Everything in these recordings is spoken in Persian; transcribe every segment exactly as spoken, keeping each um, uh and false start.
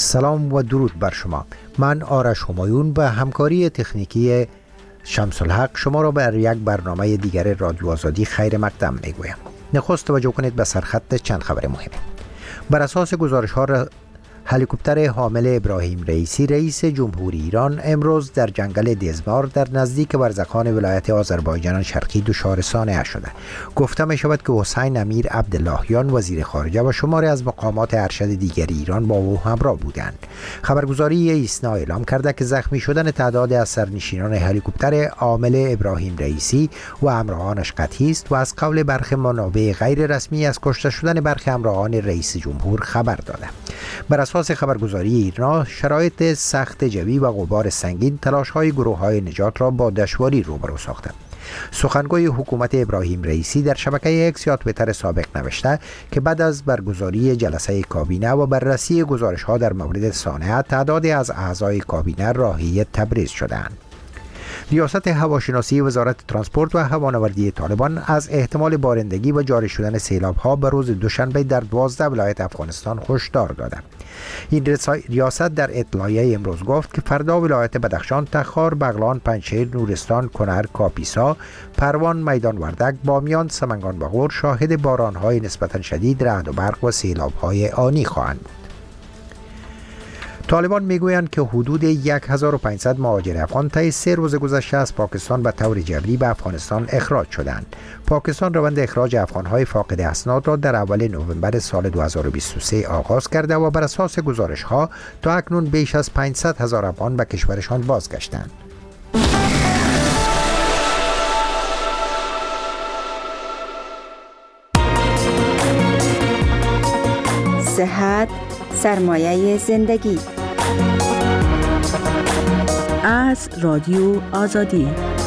سلام و درود بر شما. من آرش همایون به همکاری تکنیکی شمس الحق شما را بر یک برنامه دیگر رادیو آزادی خیر مقدم میگویم. نخست توجه کنید به سرخط چند خبر مهم. بر اساس گزارش ها هلیکوپتر حامل ابراهیم رئیسی رئیس جمهوری ایران امروز در جنگل دزمار در نزدیک برزخان ولایت آذربایجان شرقی دچار صانعه شده. گفته می شود که حسین امیر عبداللهیان وزیر خارجه و شماری از مقامات ارشد دیگر ایران با او همراه بودند. خبرگزاری ایسنا اعلام کرده که زخمی شدن تعداد از سرنشینان هلیکوپتر حامل ابراهیم رئیسی و همراهانش قطعی است و از قول برخی منابع غیر رسمی از کشته شدن برخی همراهان رئیس جمهور خبر داده. بر اساس خبرگزاری ایرنا شرایط سخت جوی و غبار سنگین تلاش‌های گروه‌های نجات را با دشواری روبرو ساخته. سخنگوی حکومت ابراهیم رئیسی در شبکه اکس یا توییتر سابق نوشته که بعد از برگزاری جلسه کابینه و بررسی گزارش‌ها در مورد صانعه تعدادی از اعضای کابینه راهی تبریز شدند. ریاست هواشناسی وزارت ترانسپورت و هوانوردی طالبان از احتمال بارندگی و جاری شدن سیلاب‌ها به روز دوشنبه در دوازده ولایت افغانستان هشدار داده. این ریاست در اطلاعیه امروز گفت که فردا ولایت بدخشان، تخار، بغلان، پنجشیر، نورستان، کنر، کاپیسا، پروان، میدان وردک، بامیان، سمنگان و غور شاهد باران‌های نسبتاً شدید، رعد و برق و سیلاب‌های آنی خواهند بود. طالبان میگویند که حدود هزار و پانصد مهاجر افغان طی سه روز گذشته از پاکستان به طور جبری به افغانستان اخراج شدند. پاکستان روند اخراج افغان‌های فاقد اسناد را در اول نوامبر سال دو هزار و بیست و سه آغاز کرده و بر اساس گزارش‌ها تا اکنون بیش از پانصد هزار افغان به کشورشان بازگشتند. صحت سرمایه زندگی از رادیو آزادی.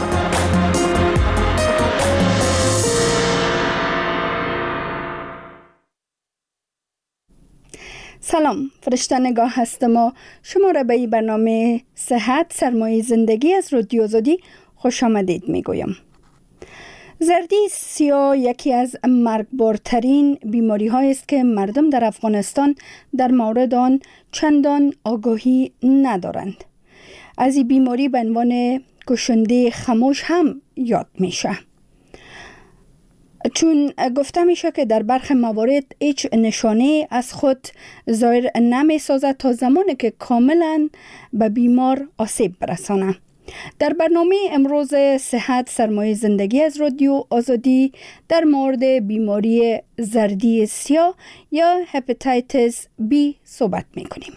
سلام، فرشته نگاه هستم و شما را به این برنامه صحت سرمایه زندگی از رادیو آزادی خوش آمدید می گویم. زردی سیاه یکی از مرگبارترین بیماری های است که مردم در افغانستان در مورد آن چندان آگاهی ندارند. از این بیماری به عنوان کشنده خاموش هم یاد میشه، چون گفته میشه که در برخی موارد هیچ نشانه از خود ظاهر نمی سازد تا زمانی که کاملا به بیمار آسیب برسانه. در برنامه امروز صحت سرمایه زندگی از رادیو آزادی در مورد بیماری زردی سیاه یا هپاتیتس بی صحبت میکنیم.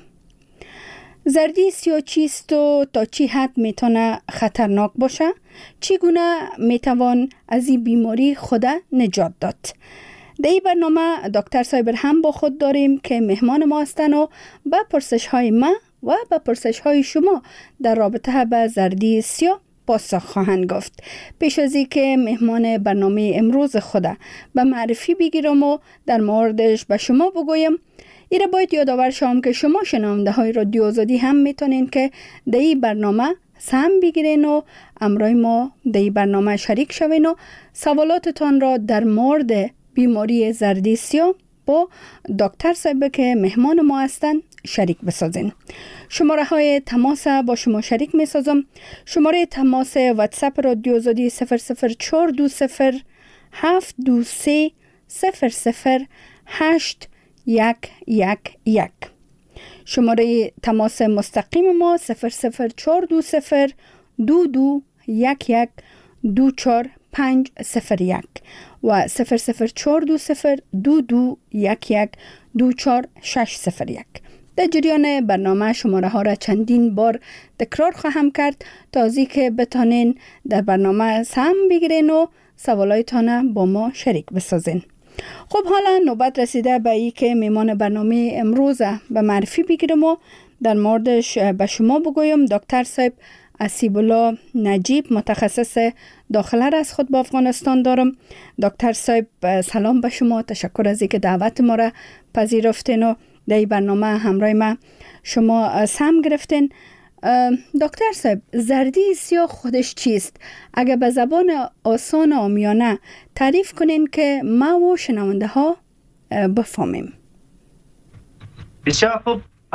زردی سیاه چیست و تا چی حد میتونه خطرناک باشه؟ چگونه میتوان از این بیماری خود نجات داد؟ در این برنامه دکتر صابر هم با خود داریم که مهمان ما هستند و به پرسش های ما و به پرسش های شما در رابطه با زردی سیاه پاسخ خواهند گفت. پیش از این که مهمان برنامه امروز خود به معرفی بگیرم و در موردش به شما بگویم، ایره باید یادآور شوم که شما شنونده های رادیو آزادی هم میتونین که در این برنامه سهم بگیرین و امرای ما در این برنامه شریک شوین و سوالاتتان را در مورد بیماری زردی سیاه با دکتر صاحب که مهمان ما هستند شریک بسازین. شماره های تماس با شما شریک می سازم. شماره تماس واتساپ رادیو آزادی صفر صفر چهار دو صفر هفت دو سه صفر صفر هشت یک یک یک. شماره تماس مستقیم ما صفر صفر چهار دو صفر دو دو یک یک دو چهار پنج صفر یک و صفر صفر چهار دو صفر دو دو یک یک دو چهار شش صفر یک. در جریان برنامه شماره ها را چندین بار تکرار خواهم کرد تا از اینکه بتانین در برنامه سهم بگیرین و سوالایتان با ما شریک بسازین. خب حالا نوبت رسیده به ای که میمان برنامه امروز به معرفی بگیرم و در موردش به شما بگویم. دکتر صاحب اسیب الله نجیب متخصص داخله را از خود به افغانستان دارم. دکتر صاحب سلام به شما، تشکر از اینکه دعوت ما را پذیرفتین و در این برنامه همراه ما شما سهم گرفتین. دکتر صاحب، زردی سیاه خودش چیست؟ اگر به زبان آسان و عامیانه تعریف کنین که ما و شنونده ها بفهمیم. بسیار خوب.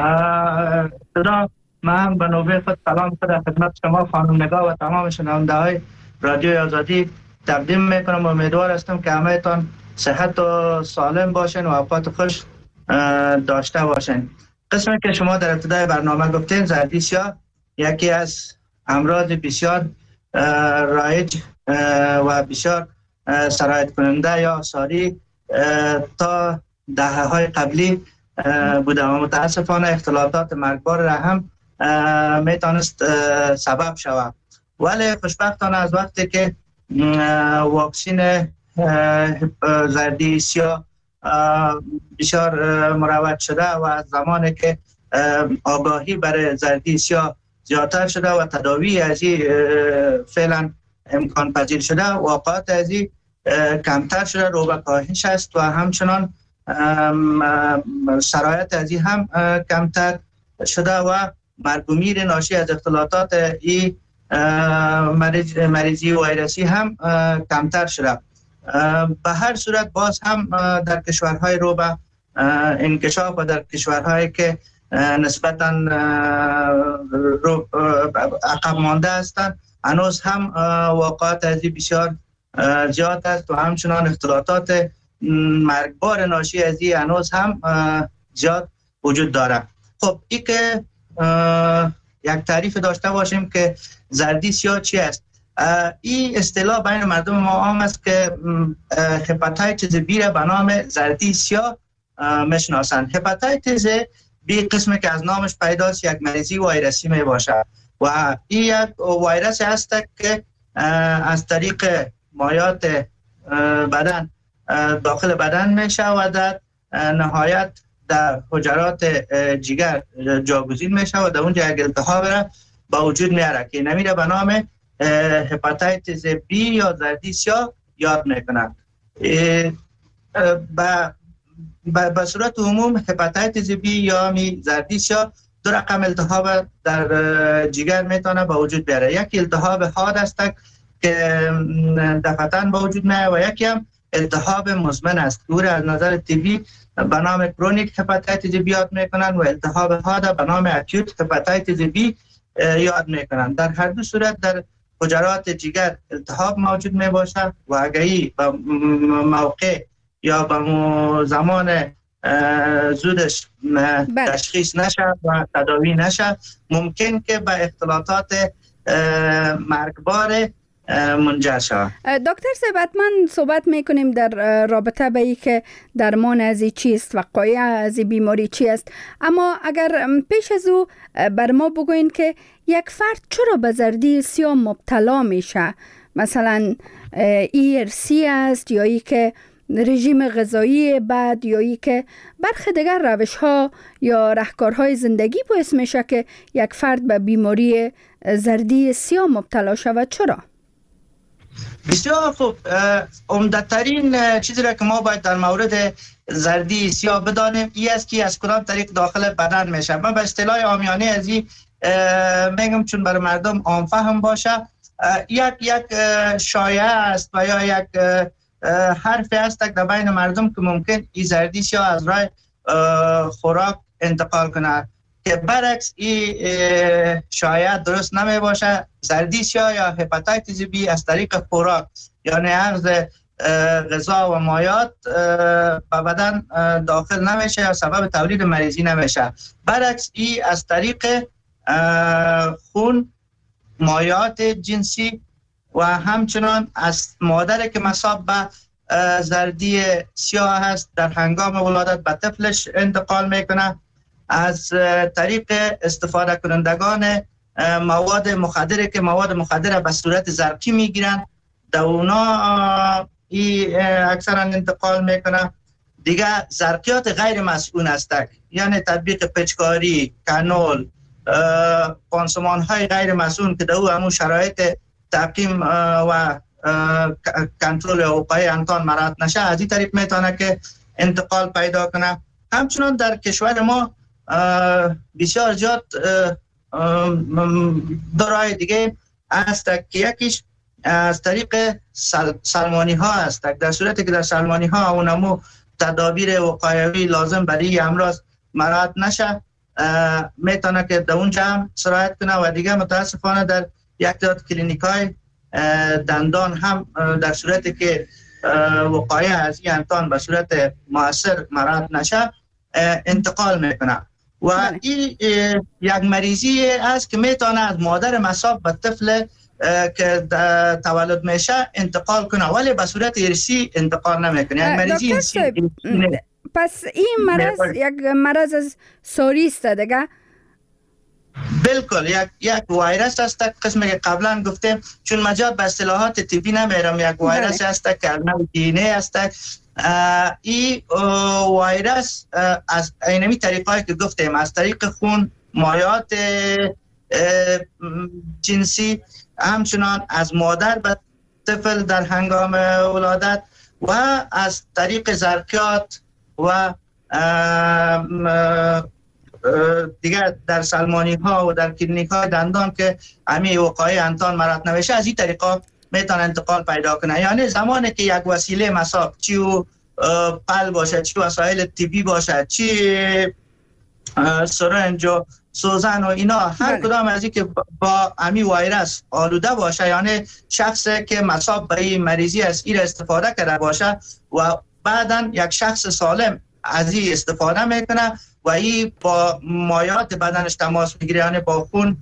صدا من به نوبه خود سلام خود خدمت شما خانم نگاه و تمام شنونده های رادیوی آزادی تقدیم میکنم. امیدوار هستم که همه تان صحت و سالم باشین و اوقات خوش داشته باشین. قسمی که شما در ابتدای برنامه گفتین، زردی سیاه یکی از امراض بسیار رایج و بسیار سرایت کننده یا آثاری تا دهه های قبلی بوده و متاسفانه اختلالات مرگبار را هم میتونست سبب شود. ولی خوشبختانه از وقتی که واکسین زردی سیاه بسیار مروج شده و از زمانی که آگاهی برای زردی سیاه زیادتر شده و تداوی از این فعلا امکان پذیر شده، واقعات از این کمتر شده، رو به کاهش است و همچنان سرایت از این هم کمتر شده و مرگ و میر ناشی از اختلالات این مریض مریضی ویروسی هم کمتر شده. به هر صورت باز هم در کشورهای رو به انکشاف و در کشورهایی که نسبتاً عقب مانده هستند هنوز هم واقعات از این بسیار زیاد است و همچنان اختلالات مرگبار ناشی از این هنوز هم زیاد وجود داره. خب این که یک تعریف داشته باشیم که زردی سیاه چی است. این اصطلاح بین مردم ما عام است که هپاتیتس بی را به نام زردی سیاه میشناسند. هپاتیتس بی قسمی که از نامش پیداست یک مریضی ویروسی می باشد و این یک ویروس است که از طریق مایات بدن داخل بدن می شود، نهایت در حجرات جگر جاگزین می شود و در اونجا یک التهاب را با وجود میاره که نمیره به نام هپاتیتس بی یا زردی سیاه یاد میکنند. به صورت عموم هپاتیتس بی یا می زردی سیاه دو رقم التهاب در جگر میتونه با وجود بیاره. یک التهاب حاد است که دفعتاً با وجود میاره و یکی هم التهاب مزمن است که از نظر طبی به نام کرونیک هپاتیتس بی یاد میکنند و التهاب حاد به نام اکیوت هپاتیتس بی یاد میکنند. در هر دو صورت در حجرات جگر التهاب موجود می باشد و اگری به موقع یا به زمان زودش تشخیص نشه و تداوی نشه ممکن که به اختلالات مرگبار منجر شود. دکتر صاحب حتما صحبت میکنیم در رابطه به ای که درمان از چیست، وقایع از بیماری چی است، اما اگر پیش از او بر ما بگوین که یک فرد چرا به زردی سیاه مبتلا میشه، مثلا ای ار سی است یا ای که رژیم غذایی بد یا ای که برخی دیگر روش ها یا رهکارهای زندگی باعث میشه که یک فرد به بیماری زردی سیاه مبتلا شود؟ چرا؟ بسیار خوب. عمده‌ترین چیزی را که ما باید در مورد زردی سیاه بدانیم این است که از کدام طریق داخل بدن میشه. من به اصطلاح عامیانه از این میگم چون برای مردم عام فهم باشه، یک یک شایعه است و یا یک حرفی است در بین مردم که ممکن این زردی سیاه از راه خوراک انتقال کنه که برعکس این شایعه درست نمی باشه. زردی سیاه یا هپاتیتس بی از طریق خوراک یعنی اخذ غذا و مایات به بدن داخل نمیشه یا سبب تولید مریضی نمیشه. برعکس این از طریق خون، مایات جنسی و همچنان از مادر که مصاب به زردی سیاه هست در هنگام ولادت به طفلش انتقال میکنه. از طریق استفاده کنندگان مواد مخدره که مواد مخدره به صورت زرقی میگیرن در اونا ای اکثرا انتقال میکنه. دیگه زرقیات غیر مسئول هستند یعنی تطبیق پچکاری، کانول، پانسمان های غیر مسئول که در او همون شرایط تعقیم و کنترل وقایع امکان مراعات نشه از این طریق میتونه که انتقال پیدا کنه. همچنان در کشور ما بسیار زیاد دو راه دیگه است که یکیش از طریق سل، سلمانی ها است. در صورتی که در سلمانی ها اونمو تدابیر وقایوی لازم برای امراض مراعات نشه میتونه که در اونجا هم سرایت کنه و دیگه متاسفانه در یک تعداد کلینیکای دندان هم در صورتی که وقایع از این انتان به صورت مؤثر مراد نشه انتقال میکنه و این یک مریضی است که میتونه از مادر مصاب به طفل که تولد میشه انتقال کنه ولی به صورت ارثی انتقال نمیکنه. یک مریضی ارثی. پس این مرض یک مرض از ساری است دیگه؟ بالکل یک یک ویروس است قسمی که قبلا گفتیم چون مجال به اصطلاحات طبی نمیرم یک ویروس است که نوع دی ان ای است. این ویروس از اینمی طریقایی که گفتیم از طریق خون مایعات جنسی همچنان از مادر به طفل در هنگام ولادت و از طریق زرکیات و دیگر در سلمانی ها و در کلینیک های دندان که همین وقایع انتان مراد نوشه از این طریقا میتونه انتقال پیدا کنه. یعنی زمانی که یک وسیله مصاب چی و پل باشه چی وسایل طبی باشه چی سرنج و سوزن و اینا هر کدام از این که با همین ویروس آلوده باشه یعنی شخصی که مصاب به این مریضی از این استفاده کرده باشه و بعداً یک شخص سالم از این استفاده میکنه و این با مایعات بدنش تماس میگیره یعنی با خون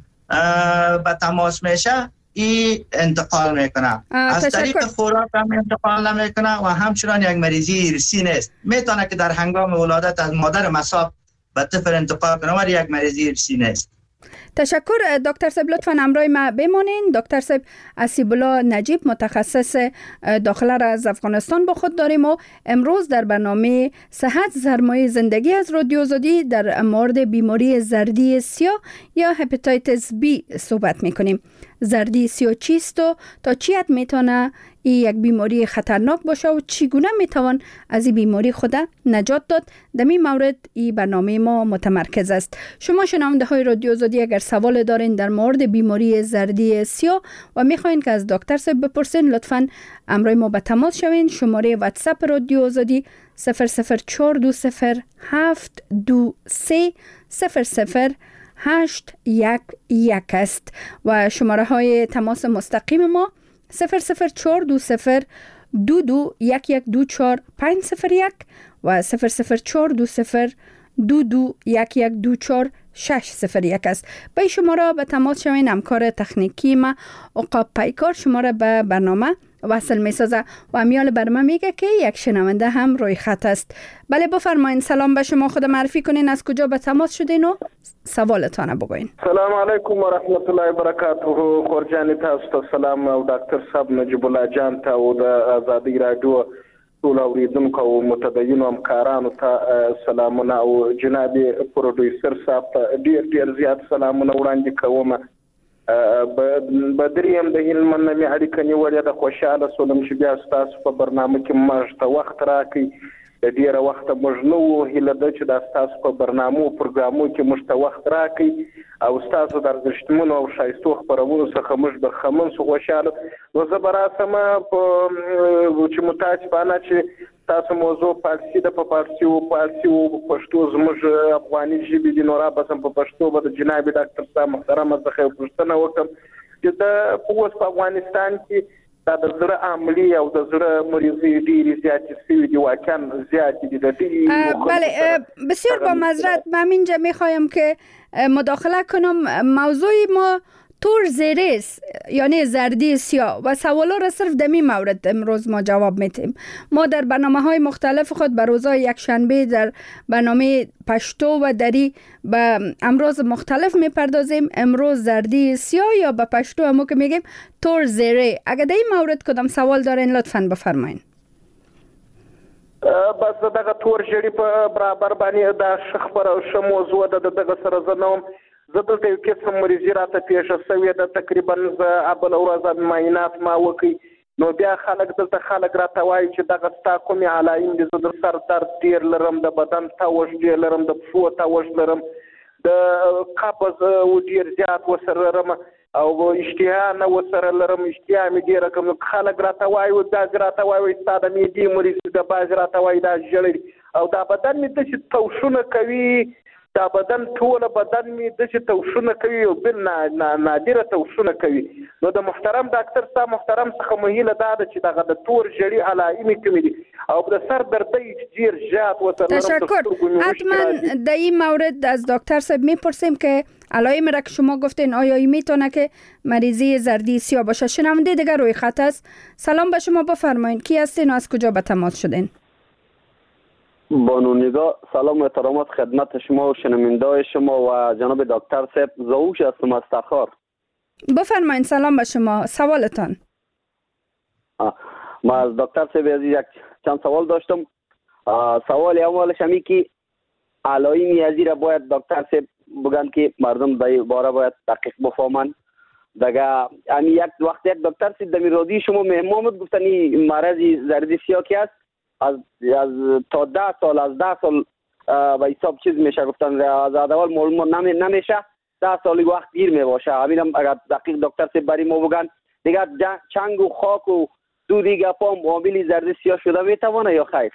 به تماس میشه این انتقال میکنه. از طریق خوراک هم انتقال نمیکنه و همچنان یک مریضی ارثی نیست. میتونه که در هنگام ولادت از مادر مصاب به طفل انتقال کنه ولی یک مریضی ارثی نیست. تشکر دکتر صاحب، لطفا همراه ما بمانین. دکتر صاحب اسیب الله نجیب متخصص داخله را از افغانستان با خود داریم و امروز در برنامه صحت سرمایه زندگی از رادیو آزادی در مورد بیماری زردی سیاه یا هپاتیتس بی صحبت میکنیم. زردی سیاه چیست و تا چی حد میتونه این یک بیماری خطرناک باشه و چگونه میتوان از این بیماری خود نجات داد؟ در این مورد این برنامه ما متمرکز است. شما شنونده های رادیو آزادی اگر سوال دارین در مورد بیماری زردی سیاه و میخواین که از دکتر صاحب بپرسین لطفاً همراه ما به تماس شوین. شماره واتساپ رادیو آزادی صفر صفر چهار دو صفر هفت دو سه صفر صفر هشت یک یک است و شماره های تماس مستقیم ما صفر صفر چهار دو صفر دو دو یک یک دو چهار پنج صفر یک و صفر صفر چهار دو صفر دو دو یک یک دو چهار شش صفر یک است. به شماره به تماس شوین. همکار تکنیکی ما عقاب پیکار شماره به برنامه وصل می سازه و امیال برنامه میگه که یک شنونده هم روی خط است. بله بفرمایین. سلام به شما، خود معرفی کنین، از کجا به تماس شدین و سوالتان بگوین. سلام علیکم و رحمت الله و برکاته. خورجانی تاسو سلام او ډاکټر صاحب نجیب الله جان ته او د آزادی رادیو ټول اوریدونکو او متدینو همکارانو ته سلامونه او جناب پروډوسر صاحب ته ډیر ډیر زیات سلامونه وړاندې کوم. بدریم د هلمند نه مې اړیکه نیولې ده. خوشحاله شولم چې بیا ستاسو په برنامه کې موږ ته وخت راکړئ. د ډېره وخته موږ نه وو هیله ده چې دا ستاسو په برنامو او پروګرامو کې موږ ته وخت راکړئ او ستاسو د ارزښتمنو او ښایستو خپرونو څخه موږ برخمن شو خوشحاله. نو زه به راسم چې متاسفانه چې تاسو موضوع فارسي ده، په فارسي او فارسي او پښتو زموږ افغاني ژبې دي. نو را بسم په پښتو به د جناب ډاکټر صاحب محترمه څخه یو پوښتنه وکړم چې د اوس په افغانستان کې دا د زړه عملي او د زړه مریضي ډېرې زیاتې شوي دي، واقعا زیاتې دي د ډېرې. بله بسیار با معذرت من اینجا میخوایم که مداخله کنم. موضوع ما تور زیرس یعنی زردی سیاه و سوالا را صرف دمی مورد امروز ما جواب میتیم. ما در برنامه های مختلف خود به روزهای یک شنبه در برنامه پشتو و دری به امروز مختلف میپردازیم. امروز زردی سیاه یا به پشتو همو که میگیم تور زیره. اگر در این مورد کدام سوال دارین لطفاً بفرمایین. بس دغه تور ژیړي په برابر باندې دا خبره ښه موضوع ده. دغه سره زه نه وم. زه دلته یو قسم مریضي راته پیښه شوې ده. تقریبا زه بله ورځ معاینات ما وکړئ نو بیا خلک دلته خلک راته وایي چې دغه ستا کومې علایم دي. زه د سر درد ډېر لرم، د بدن تاوش ډېر لرم، د پښو تاوش لرم، د قبض ډېر زیات ورسره لرم او اشتها نه ورسره لرم. اشتها مې ډېره کم. خلک راته وایي بعضې راته وایي ستا د معدې مریض ده، بعضې راته وایي دا ژړی او دا بدن مې داسې توشونه کوي دا بدن ټول بدن می د چې توشونه کوي او بل نادره توشونه کوي. نو د محترم ډاکټر صاحب محترم څخه مهیله دا ده چې دغه د تور جړی علایمي کوي دي او د سر دردی جیر جات و سر تشکر. حتما در این مورد از دکتر صاحب میپرسیم که علائم را که شما گفتین آیا میتونه که مریضی زردی سیاه باشه. شنونده دیگر روی خط است. سلام به شما، بفرمایید کی هستین و از کجا به تماس شدین؟ بانو نگاه، سلام و احترامات خدمت شما و شنونده شما و جناب دکتر صاحب. زوج هستم از تخار. بفرمایید. سلام به شما، سوالتان. ما از دکتر صاحب عزیز یک چند سوال داشتم. سوال اولش همی که علائم ازی را باید دکتر صاحب بگن که مردم در باره باید دقیق بفهمن. دیگه همی یک وقت یک دکتر صاحب در رادیو شما مهمامت گفتنی مرض زردی سیاه کی است، از از تا ده سال از ده سال به حساب چیز میشه گفتن، از اول معلوم نمی نمیشه، ده سالی وقت گیر می باشه. همینم اگر دقیق دکتر صاحب برای ما بگن دیگه چنگ و خاک و دو دیگه پام معامل زرد سیاه شده میتوانه یا خیر؟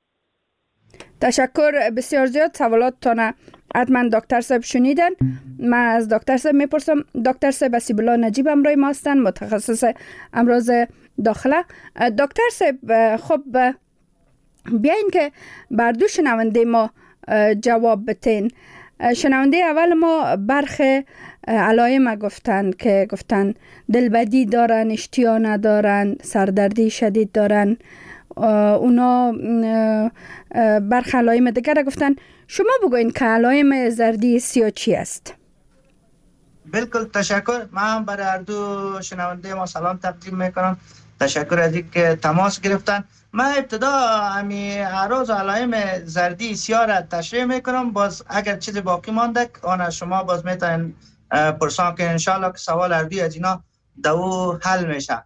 تشکر. بسیار زیاد سوالاتتان حتما دکتر صاحب شنیدن. من از دکتر صاحب میپرسم. دکتر صاحب اسیب‌الله نجیب همراه ما هستن، متخصص امراض داخله. دکتر صاحب خب بیاین که بر دو شنونده ما جواب بتین. شنونده اول ما برخ علائم گفتن که گفتن دلبدی دارن، اشتیا ندارن، سردردی شدید دارن. اونا برخ علائم دیگر گفتن. شما بگوین که علائم زردی سیاه چی است؟ بالکل تشکر. من برای هر دو شنونده ما سلام تقدیم میکنم. تشکر از اینکه تماس گرفتن. من ابتدا امی اعراض و علائم زردی سیاه را تشریح میکنم. باز اگر چیز باقی مانده آن از شما باز میتونین پرسان که انشالله که سوال اردی از اینا دو حل میشه.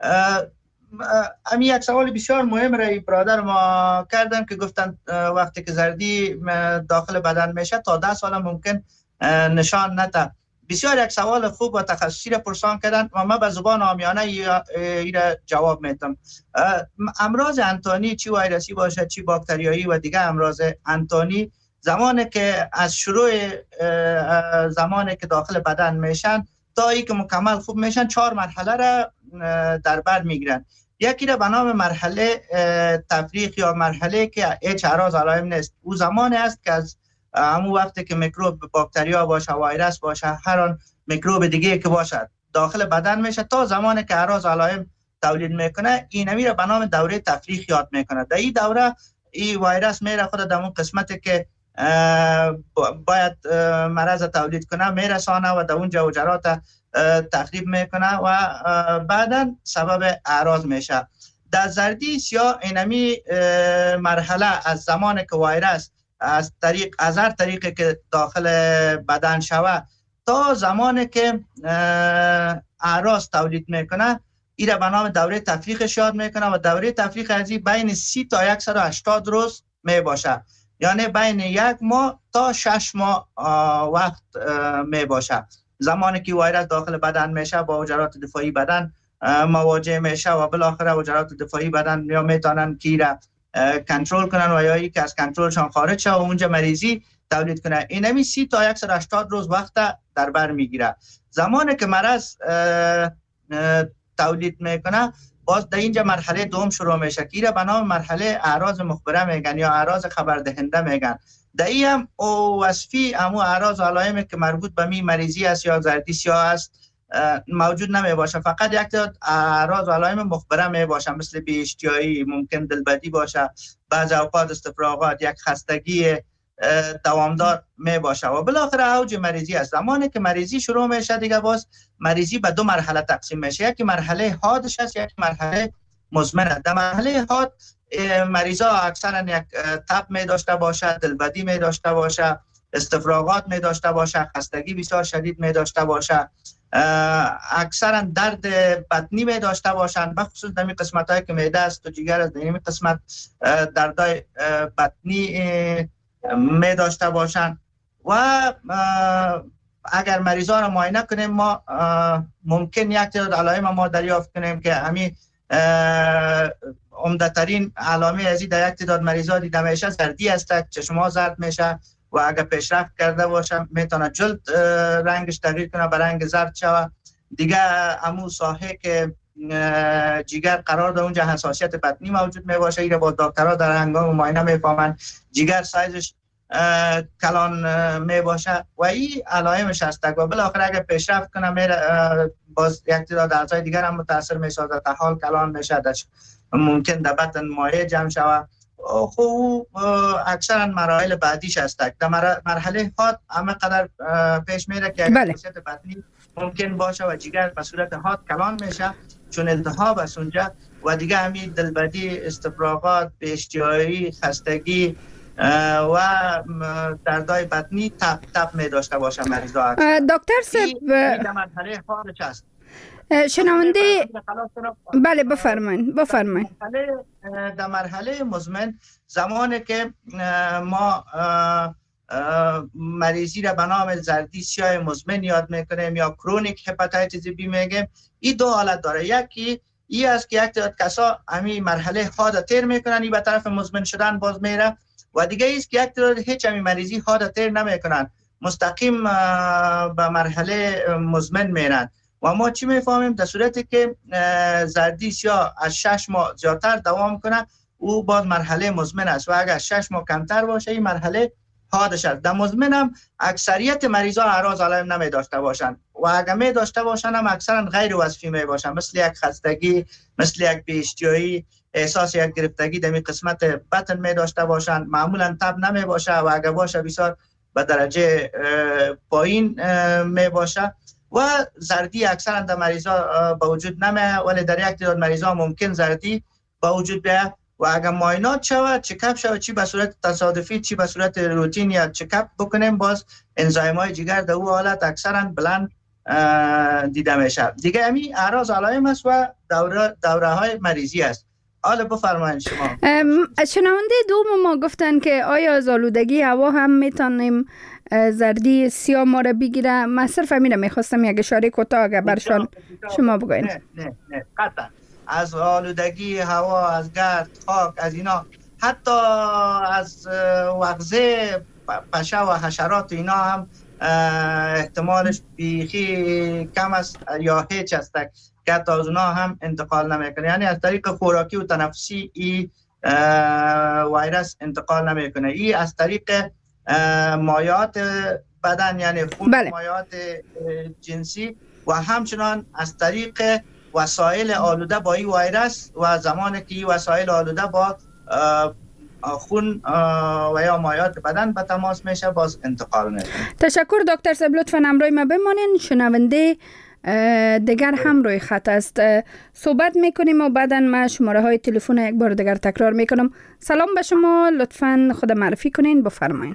امی یک سوال بسیار مهم را برادر ما کردن که گفتن وقتی که زردی داخل بدن میشه تا ده سال ممکن نشان نده. بسیار یک سوال خوب و تخصصی را پرسان کردن و من به زبان عامیانه ای را جواب میدم. امراض انتانی چی ویروسی باشه چی باکتریایی و دیگه امراض انتانی زمانی که از شروع زمانی که داخل بدن میشن تا ای که مکمل خوب میشن چهار مرحله را در بر میگیرن. یکی را به نام مرحله تفریق یا مرحله که هیچ اعراض علائم نیست. او زمانی است که از همون وقتی که میکروب باکتریا باشه، ویروس باشه، هر آن میکروب دیگه که باشه داخل بدن میشه تا زمانی که اعراض علائم تولید میکنه. این میره به نام دوره تفریق یاد میکنه. در این دوره این ویروس میره خود در اون قسمتی که باید مرض تولید کنه میرسانه و در اون جوجرات تخریب میکنه و بعدا سبب اعراض میشه. در زردی سیاه اینمی مرحله از زمانی که ویروس از طریق از هر طریقی که داخل بدن شوه تا زمانی که اعراض تولید میکنه ایره به نام دوره تفریقش یاد میکنه و دوره تفریق ازی بین سی تا صد و هشتاد روز می باشه، یعنی بین یک ماه تا شش ماه وقت می باشه. زمانی که ویروس داخل بدن میشه با حجرات دفاعی بدن مواجه میشه و بالاخره حجرات دفاعی بدن یا میتونن که کنترل کنن و یا ای که از کنترلشان خارج شه و اونجا مریضی تولید کنه. این همی سی تا صد و هشتاد روز وقت در بر میگیره. زمانی که مرض تولید میکنه باز در اینجا مرحله دوم شروع میشه که ایره به نام مرحله اعراض مخبره میگن یا اعراض خبر دهنده میگن. در این هم او وصفی امو اعراض و علائمی که مربوط به می مریضی است یا زردی سیاه است موجود نمی باشه. فقط یک تعداد اعراض و علائم مخبره می باشه، مثل بی اشتیایی، ممکن دلبدی باشه، بعضی اوقات استفراغات، یک خستگی دوامدار می باشه و بالاخره اوج مریضی است. زمانی که مریضی شروع میشه دیگه باز مریضی به دو مرحله تقسیم میشه. یکی مرحله حادش است، یک مرحله مزمن است. در مرحله حاد مریضا اکثرا یک تب می داشته باشه، دلبدی می داشته باشه، استفراغات می داشته باشه، خستگی بسیار شدید می داشته باشه، اکثرا درد بطنی می داشته باشند، بخصوص در این قسمت هایی که معده است و جگر است، در این قسمت دردای بطنی می داشته باشند. و اگر مریضا را معاینه کنیم ما ممکن یک تعداد علائم ما دریافت کنیم که همین عمده ترین علائم ازی در یک تعداد مریضا دیده میشه زردی است، چشم‌ها زرد میشه، و اگر پیشرفت کرده باشه میتونه جلد رنگش تغییر کنه به رنگ زرد شود. دیگه امو ساحه که جگر قرار داره اونجا حساسیت بطنی موجود می باشه، ایره با دکترها در هنگام معاینه میفهمن جگر سایزش کلان می باشه و این علائمش هست. و بالاخره اگر پیشرفت کنه میره باز یک تعداد اعضای دیگر هم متاثر میشه، حال کلان میشه، ممکن در بطن مایع جمع شود. خب اکثرا مراحل بعدیش هست. در مرحله حاد همه قدر پیش میره که حساسیت بطنی ممکن باشه و جگر به صورت حاد کلان میشه چون التهاب است اونجا و دیگه همین دلبدی، استفراغات، اشتهایی، خستگی و دردای بطنی تپ تپ می داشته باشه مریضا. دکتر صاحب در مرحله حادش هست. شنونده بله بفرمایید بفرمایید. در مرحله مزمن زمانی که ما مریضی را به نام زردی سیاه مزمن یاد میکنیم یا کرونیک هپاتیتیس بی میگیم، این دو حالت داره. یکی ای است که یک تعداد کسا همین مرحله حاد تیر میکنن، این به طرف مزمن شدن باز میره، و دیگه ایست که یک تعداد هیچ همین مریضی حاد تیر نمیکنن، مستقیم به مرحله مزمن میرن. و ما چی میفهمیم؟ در صورتی که زردی سیاه از شش ماه زیادتر دوام کنه او باز مرحله مزمن است و اگر شش ماه کمتر باشه این مرحله حادش است. در مزمن هم اکثریت مریضا اعراض علائم نمی داشته باشن و اگر می داشته باشن هم اکثرا غیر وصفی می باشن، مثل یک خستگی، مثل یک بی‌اشتهایی، احساس یک گرفتگی در قسمت بطن می داشته باشن. معمولا تب نمی باشه و اگر باشه بسیار به درجه پایین می باشه و زردی اکثرا در مریضا با وجود نمیه، ولی در یک تعداد مریضا ممکن زردی با وجود بیاید و اگر معاینات شود، چکاپ شود، چی به صورت تصادفی چی به صورت روتین یا چکاپ بکنیم، باز انزایم‌های جگر در او حالت اکثرا بلند دیده میشه. دیگه همین اعراض علائم است و دوره دوره های مریضی است. حالا بفرمایید شما. شنونده دوم ما گفتن که آیا از آلودگی هوا هم میتونیم زردی سیاه ما را بگیره؟ من صرف همین میخواستم یک اشاره کوتاه اگر برشان شما بگوین. نه نه نه قطعا از آلودگی هوا، از گرد، خاک، از اینا، حتی از وغزه پشه و حشرات اینا هم احتمالش بیخی کم است یا هیچ است که حتی از اونا هم انتقال نمیکنه. یعنی از طریق خوراکی و تنفسی ای ویروس انتقال نمیکنه. ای از طریق مایعات بدن یعنی خون، بله. مایعات جنسی و همچنان از طریق وسایل آلوده با این ویروس و زمانی که این وسایل آلوده با خون و یا مایعات بدن به تماس میشه باز انتقال میکنه. تشکر دکتر صاحب، لطفاً همراه ما بمانین. شنونده دیگر هم روی خط است، صحبت میکنیم و بعداً ما شماره های تلفن یک بار دیگر تکرار میکنم. سلام به شما، لطفاً خود معرفی کنین، بفرمایید.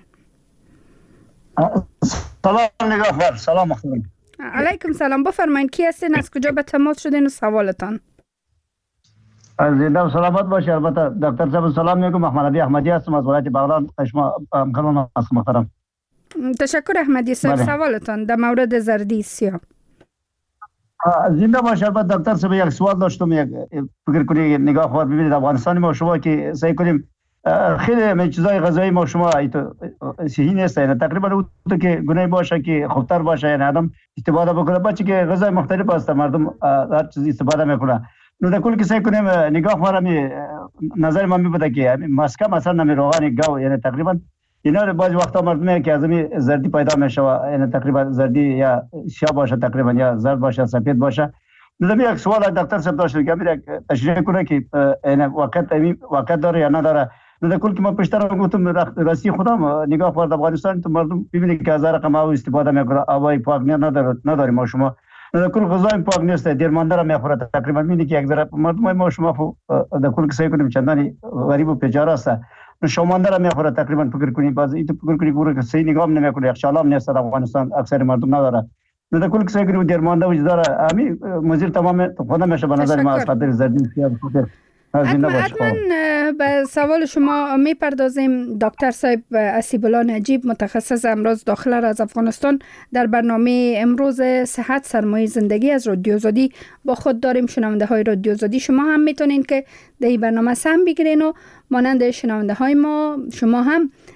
سلام نگاهبر. سلام مخدوم. علیکم سلام، بفرمایید کی هستین، از کجا به تماس شدین و سوالتان؟ زنده و سلامت باشی. البته دکتر صاحب سلام میگم، محمد علی احمدی هستم از ولایت بغلان. شما همکاران هستم محترم. تشکر احمدی صاحب. سوالتان در مورد زردی سیاه. زنده باشی. البته دکتر صاحب یک سوال داشتم، یک فکر کنید نگاه خود ببینید افغانستان ما شما که سعی کنیم خیلی من چیزای غذایی ما شما صحیح نیست، یعنی تقریبا اون تو که گونه باشه که خوبتر باشه، یعنی آدم استفاده بکنه، بچه که غذای مختلف هست مردم هر چیزی استفاده میکنه. نو در کل که سعی کنیم نگاه ما می نظر من میبوده که مسکه مثلا نمی روغن گاو، یعنی تقریبا اینا بعضی وقتا مردم که از این زردی پیدا میشه، یعنی تقریبا زردی یا سیاه باشه تقریبا یا زرد باشه سفید باشه. نو یک سوال دکتر صاحب داشت که امیر تشریح کنه که یعنی وقت وقت داره یا نداره. در کل که ما پیشتر گفتم راستی خودم نگاه فرد افغانستان تو مردم ببینید که از هر رقم استفاده میکنه، هوای پاک نداره نداریم ما شما. در کل غذای پاک نیست، دیر مانده را میخوره تقریبا. میبینید که یک ذره مردم ما شما در کل که سعی کنیم چندانی غریب و بیچاره است، شما مانده را میخوره تقریبا. فکر کنید باز این تو فکر کنید گوره که صحیح نگاه نمیکنه، یک شالام نیست در افغانستان اکثر مردم نداره. در کل که سعی کنیم دیر مانده وجود داره. همین مزیر تمام خودم میشه به نظر ما از خاطر زردی سیاه. حتما حتما به سوال شما میپردازیم. دکتر صاحب اسیب الله نجیب، متخصص امراض داخله از افغانستان، در برنامه امروز صحت سرمایه زندگی از رادیو آزادی با خود داریم. شنونده های رادیو آزادی شما هم میتونین که در این برنامه سهم بگیرین و مانند شنونده های ما شما هم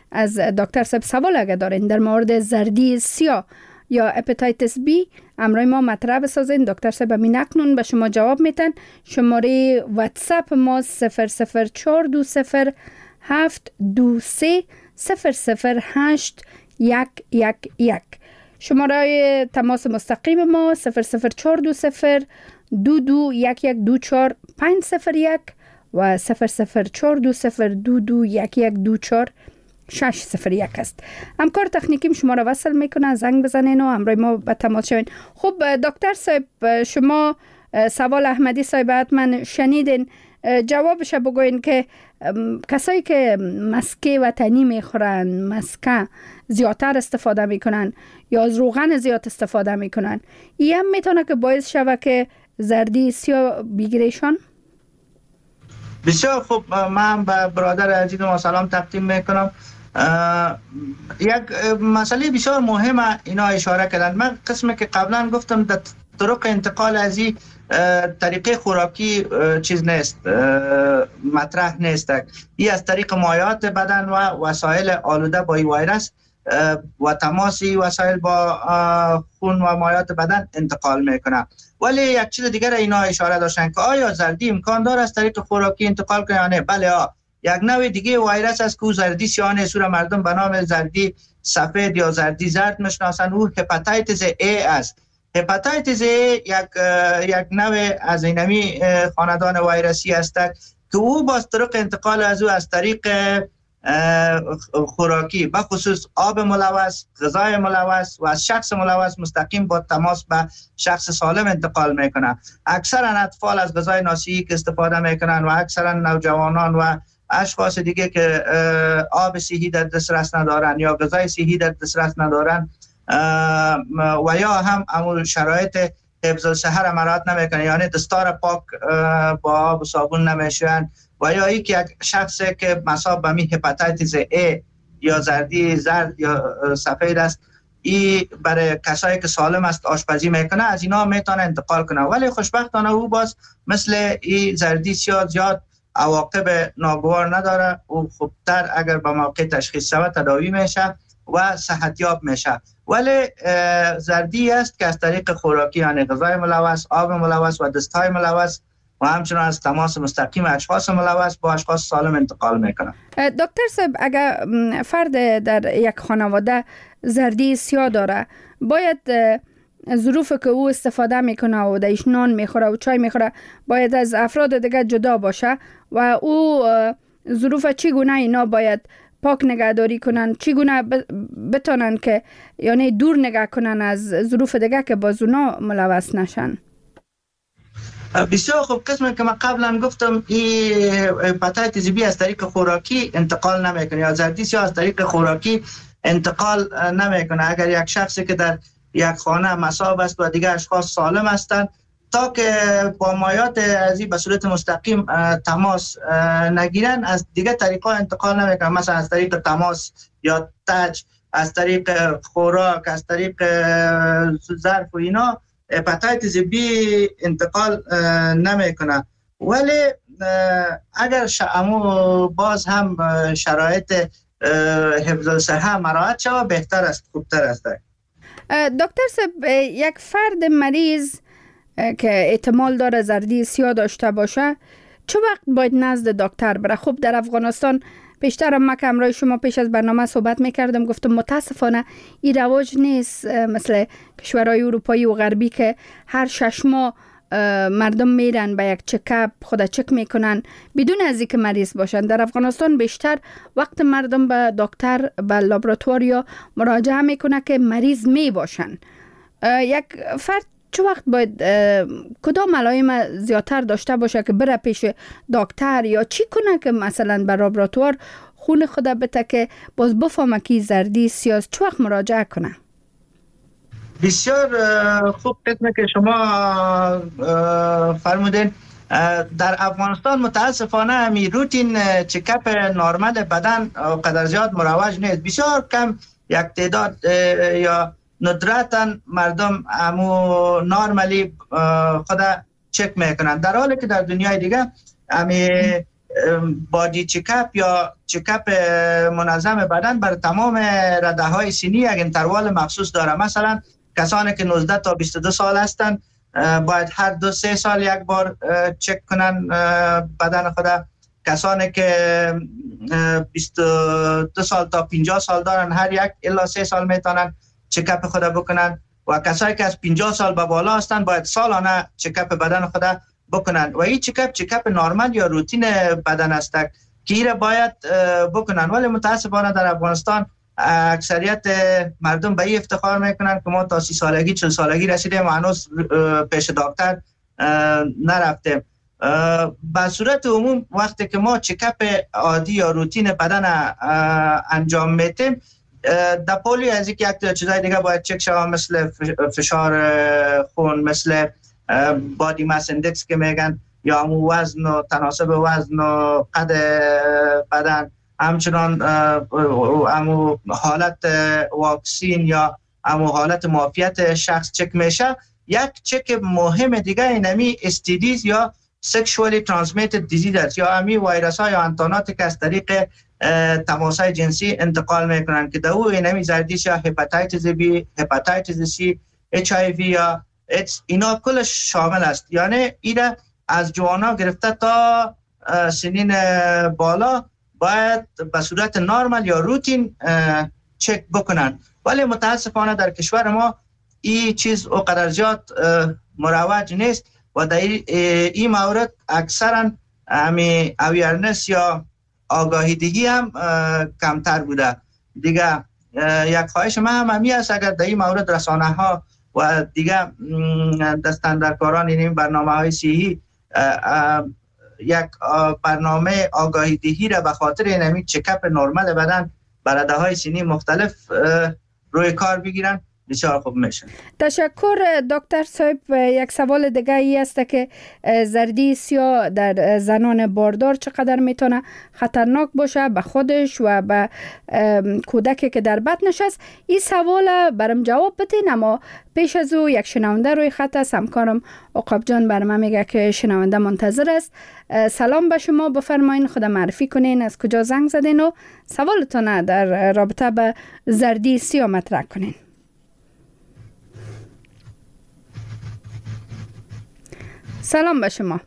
از دکتر صاحب سوال اگه دارین در مورد زردی سیاه یا اپیتایتس بی امروی ما مطرح بسازین. دکتر صاحب می نکنون به شما جواب میتن. شماره واتساپ ما صفر صفر چهار دو صفر هفت دو سه صفر صفر هشت یک یک یک. شماره تماس مستقیم ما صفر صفر چهار دو صفر دو دو یک یک دو چهار پنج صفر یک و صفر صفر چهار دو صفر دو دو یک یک دو چهار شش صفر یک است. همکار تکنیکیم شما را وصل میکنه، زنگ بزنین و همراه ما به تماس شوین. خب دکتر صاحب، شما سوال احمدی صاحب حتما شنیدین، جوابش بگوین که کسایی که مسکه وطنی میخورن، مسکه زیادتر استفاده میکنن یا از روغن زیاد استفاده میکنن، این هم میتونه که باعث شوه که زردی سیاه بگیرشان؟ بسیار خوب، من به برادر عزیز ما سلام تقدیم میکنم. یک مسئله بسیار مهمه اینا اشاره کردن. من قسمی که قبلا گفتم در طرق انتقال از این طریقه خوراکی چیز نیست، مطرح نیست. این از طریق مایعات بدن و وسایل آلوده با این ویروس و تماسی وسایل با خون و مایعات بدن انتقال میکنه. ولی یک چیز دیگر اینا اشاره داشتن که آیا زردی امکان داره از طریق خوراکی انتقال کنه یا نه؟ بله ها، یک نوع دیگه ویروس است که زردی سیاه سور مردم به نام زردی سفید یا زردی زرد میشناسن، او هپاتیتس A است. هپاتیتس A یک یک نوع از اینمی خاندان ویروسی است که او با طرق انتقال از او از طریق خوراکی به خصوص آب ملوث، غذای ملوث و از شخص ملوث مستقیم با تماس به شخص سالم انتقال میکنه. اکثرا اطفال از غذای ناصحی که استفاده میکنن و اکثرا نوجوانان و اشخاص دیگه که آب صحی در دسترس ندارن یا غذای صحی در دسترس ندارن و یا هم امور شرایط حفظ الصحه را مراعات نمیکنن، یعنی دستار پاک با آب و صابون نمیشوین، و یا یک شخص که مصاب به می هپاتیتس A یا زردی زرد یا سفید است، این برای کسایی که سالم است آشپزی میکنه از اینا میتونه انتقال کنه. ولی خوشبختانه او باز مثل این زردی سیاه زیاد عواقب ناگوار نداره. او خوبتر اگر به موقع تشخیص شود تداوی میشه و صحتیاب میشه. ولی زردی است که از طریق خوراکی، یعنی غذای ملوث، آب ملوث و دستهای ملوث و همچنان از تماس مستقیم اشخاص ملوث با اشخاص سالم انتقال میکنه. دکتر صاحب، اگر فرد در یک خانواده زردی سیاه داره، باید ظروف که او استفاده میکنه و دایش نان میخوره و چای میخوره باید از افراد دیگه جدا باشه و او ظروف چگونه اینا باید پاک نگهداری کنن، چگونه بتونن که یعنی دور نگه کنن از ظروف دیگه که باز اونا ملوث نشن؟ بسیار خوب، قسمی که من قبلا گفتم این هپاتیتس بی از طریق خوراکی انتقال نمیکنه یا زردی سیاه از طریق خوراکی انتقال نمیکنه. اگر یک شخصی که در یک خانه مصاب است و دیگر اشخاص سالم هستند، تا که با مایعات از این به صورت مستقیم تماس نگیرن از دیگر طریقا انتقال نمیکنن، مثلا از طریق تماس یا تچ، از طریق خوراک، از طریق ظرف و اینا هپاتیتس بی انتقال نمیکنه. ولی اگر شامو باز هم شرایط حفظ الصحه مراعات شود بهتر است، خوبتر است. دکتر صاحب، یک فرد مریض که احتمال داره زردی سیاه داشته باشه چه وقت باید نزد دکتر بره؟ خب در افغانستان پیشتر ما که امروز شما پیش از برنامه صحبت میکردم گفتم متاسفانه این رواج نیست مثل کشورهای اروپایی و غربی که هر شش ماه مردم میرن به یک چکاپ، خود چک میکنن بدون از اینکه مریض باشن. در افغانستان بیشتر وقت مردم به دکتر به لابراتوار یا مراجعه میکنه که مریض می باشن. یک فرد چه وقت باید کدام علائم زیادتر داشته باشه که بره پیش دکتر یا چی کنه که مثلا به لابراتوار خون خود بده که باز بفهمه که زردی سیاه؟ چه وقت مراجعه کنه؟ بسیار خوب قسمه که شما فرمودین. در افغانستان متاسفانه همی روتین چکاپ نورمال بدن قدر زیاد مروج نیست. بسیار کم یک تعداد یا ندرتا مردم امو نورمالی خود چک میکنن، در حالی که در دنیای دیگه همی بادی چکپ یا چکپ منظم بدن بر تمام رده های سنی یک انتروال مخصوص داره. مثلا کسانی که نوزده تا بیست و دو سال هستند باید هر دو سه سال یک بار چک کنن بدن خود. کسانی که بیست و دو سال تا پنجاه سال دارن هر یک الا سه سال میتونن چکپ خود بکنن و کسایی که از پنجاه سال به بالا هستند باید سالانه چکپ بدن خود بکنن و این چکپ چکپ نورمال یا روتین بدن است که ایره باید بکنن. ولی متاسفانه در افغانستان اکثریت مردم به این افتخار میکنن که ما تا سی سالگی چهل سالگی رسیدیم و هنوز پیش دکتر نرفتیم. به صورت عموم وقتی که ما چکپ عادی یا روتین بدن انجام میتیم در پولی از یک یک چیزای دیگه باید چک شود، مثل فشار خون، مثل بادی ماس اندکس که میگن، یا همون وزن و تناسب وزن و قد بدن، همچنان همون حالت واکسین یا همون حالت معافیت شخص چک میشه. یک چک مهم دیگه اینمی استیدیز یا sexually transmitted diseases یا امی ویروس ها یا انتاناتی که از طریق تماس های جنسی انتقال میکنن که در او اینمی زردیش یا هپاتیتیس بی، هپاتیتیس سی، اچ آی وی یا ایدز، اینا کلش شامل است. یعنی اینا از جوانا گرفته تا سنین بالا باید به صورت نورمال یا روتین چک بکنن. ولی متاسفانه در کشور ما این چیز اونقدر زیاد مروج نیست و در این مورد اکثرا همی اویرنس یا آگاهی دهی هم کمتر بوده. دیگه یک خواهش من هم همی است اگر در این مورد رسانه ها و دیگه دستاندرکاران این برنامه های صحی یک برنامه آگاهی دهی را به خاطر اینمی چکپ نرمال بدن برده های سنی مختلف روی کار بگیرن، بسیار خوب میشه. تشکر دکتر صاحب. یک سوال دیگه ای است که زردی سیاه در زنان باردار چقدر میتونه خطرناک باشه به خودش و به کودکی که در بطنش است. این سوال برام جواب بدین، اما پیش از او یک شنونده روی خط است. همکارم عقاب جان برام میگه که شنونده منتظر است. سلام به شما، بفرمایین خود معرفی کنین، از کجا زنگ زدین و سوالتون در رابطه به زردی سیاه مطرح کنین. سلام به شما.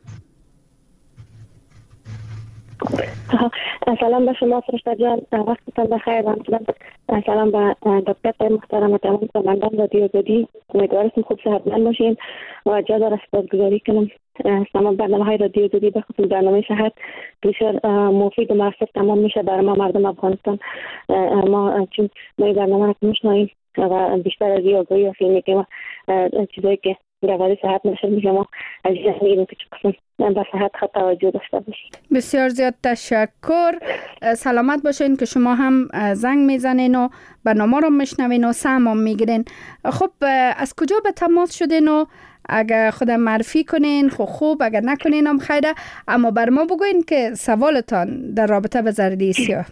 سلام به شما فرشته جان، وقتتان بخیر. سلام به دکتر محترم تمام شنوندگان رادیو آزادی، امیدوارم خوب صحتمند باشین و جا داره سپاسگزاری کنم. تمام برنامه های رادیو آزادی به خصوص برنامه صحت بسیار مفید و موثر تمام میشه برای ما مردم افغانستان. ما چون ما برنامه رو میشنویم و بیشتر از این آگاهی حاصل میکنیم و چیزایی که در باره صحت نشر میگم و از این میگیم که چون به صحت خود توجه داشته باشید. بسیار زیاد تشکر. سلامت باشین که شما هم زنگ میزنین و برنامه رو میشنوین و سهم هم میگیرین. خب از کجا به تماس شدین و اگر خودم معرفی کنین خب خوب، اگر نکنین هم خیره، اما بر ما بگوین که سوالتان در رابطه به زردی سیاه.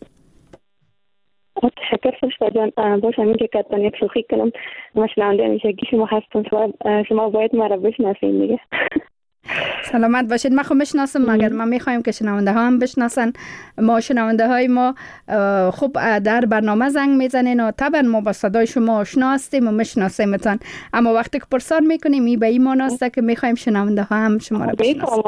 تشکر فرشته جان. باشم این که کتبان یک شوخی کنم، ما شنونده همیشگی شما هستم، شما باید ما را بشناسین دیگه. سلامت باشید. من خب میشناسم، مگر ما میخوایم که شنونده ها هم بشناسن. ما شنونده های ما خوب در برنامه زنگ میزنین و طبعا ما با صدای شما آشنا هستیم و میشناسیمتان، اما وقتی که پرسان میکنیم این به این معناست که میخوایم شنونده ها هم شما را بشناسن.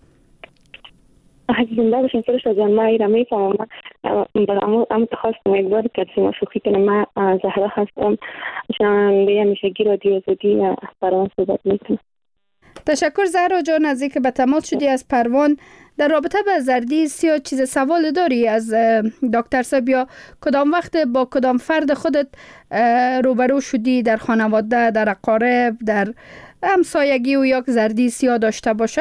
زنده باشین فرشته جان. ما ایره میفهمم، اما اما تخواستم یک بار که شما شوخی کنم. من زهرا هستم، شنونده همیشگی رادیو آزادی و برام صحبت میکنم. تشکر زهرا جان از اینکه به تماس شدی از پروان. در رابطه با زردی سیاه چیز سوال داری از دکتر صاحب یا کدام وقت با کدام فرد خودت روبرو شدی در خانواده، در اقارب، در همسایگی و یک زردی سیاه داشته باشه؟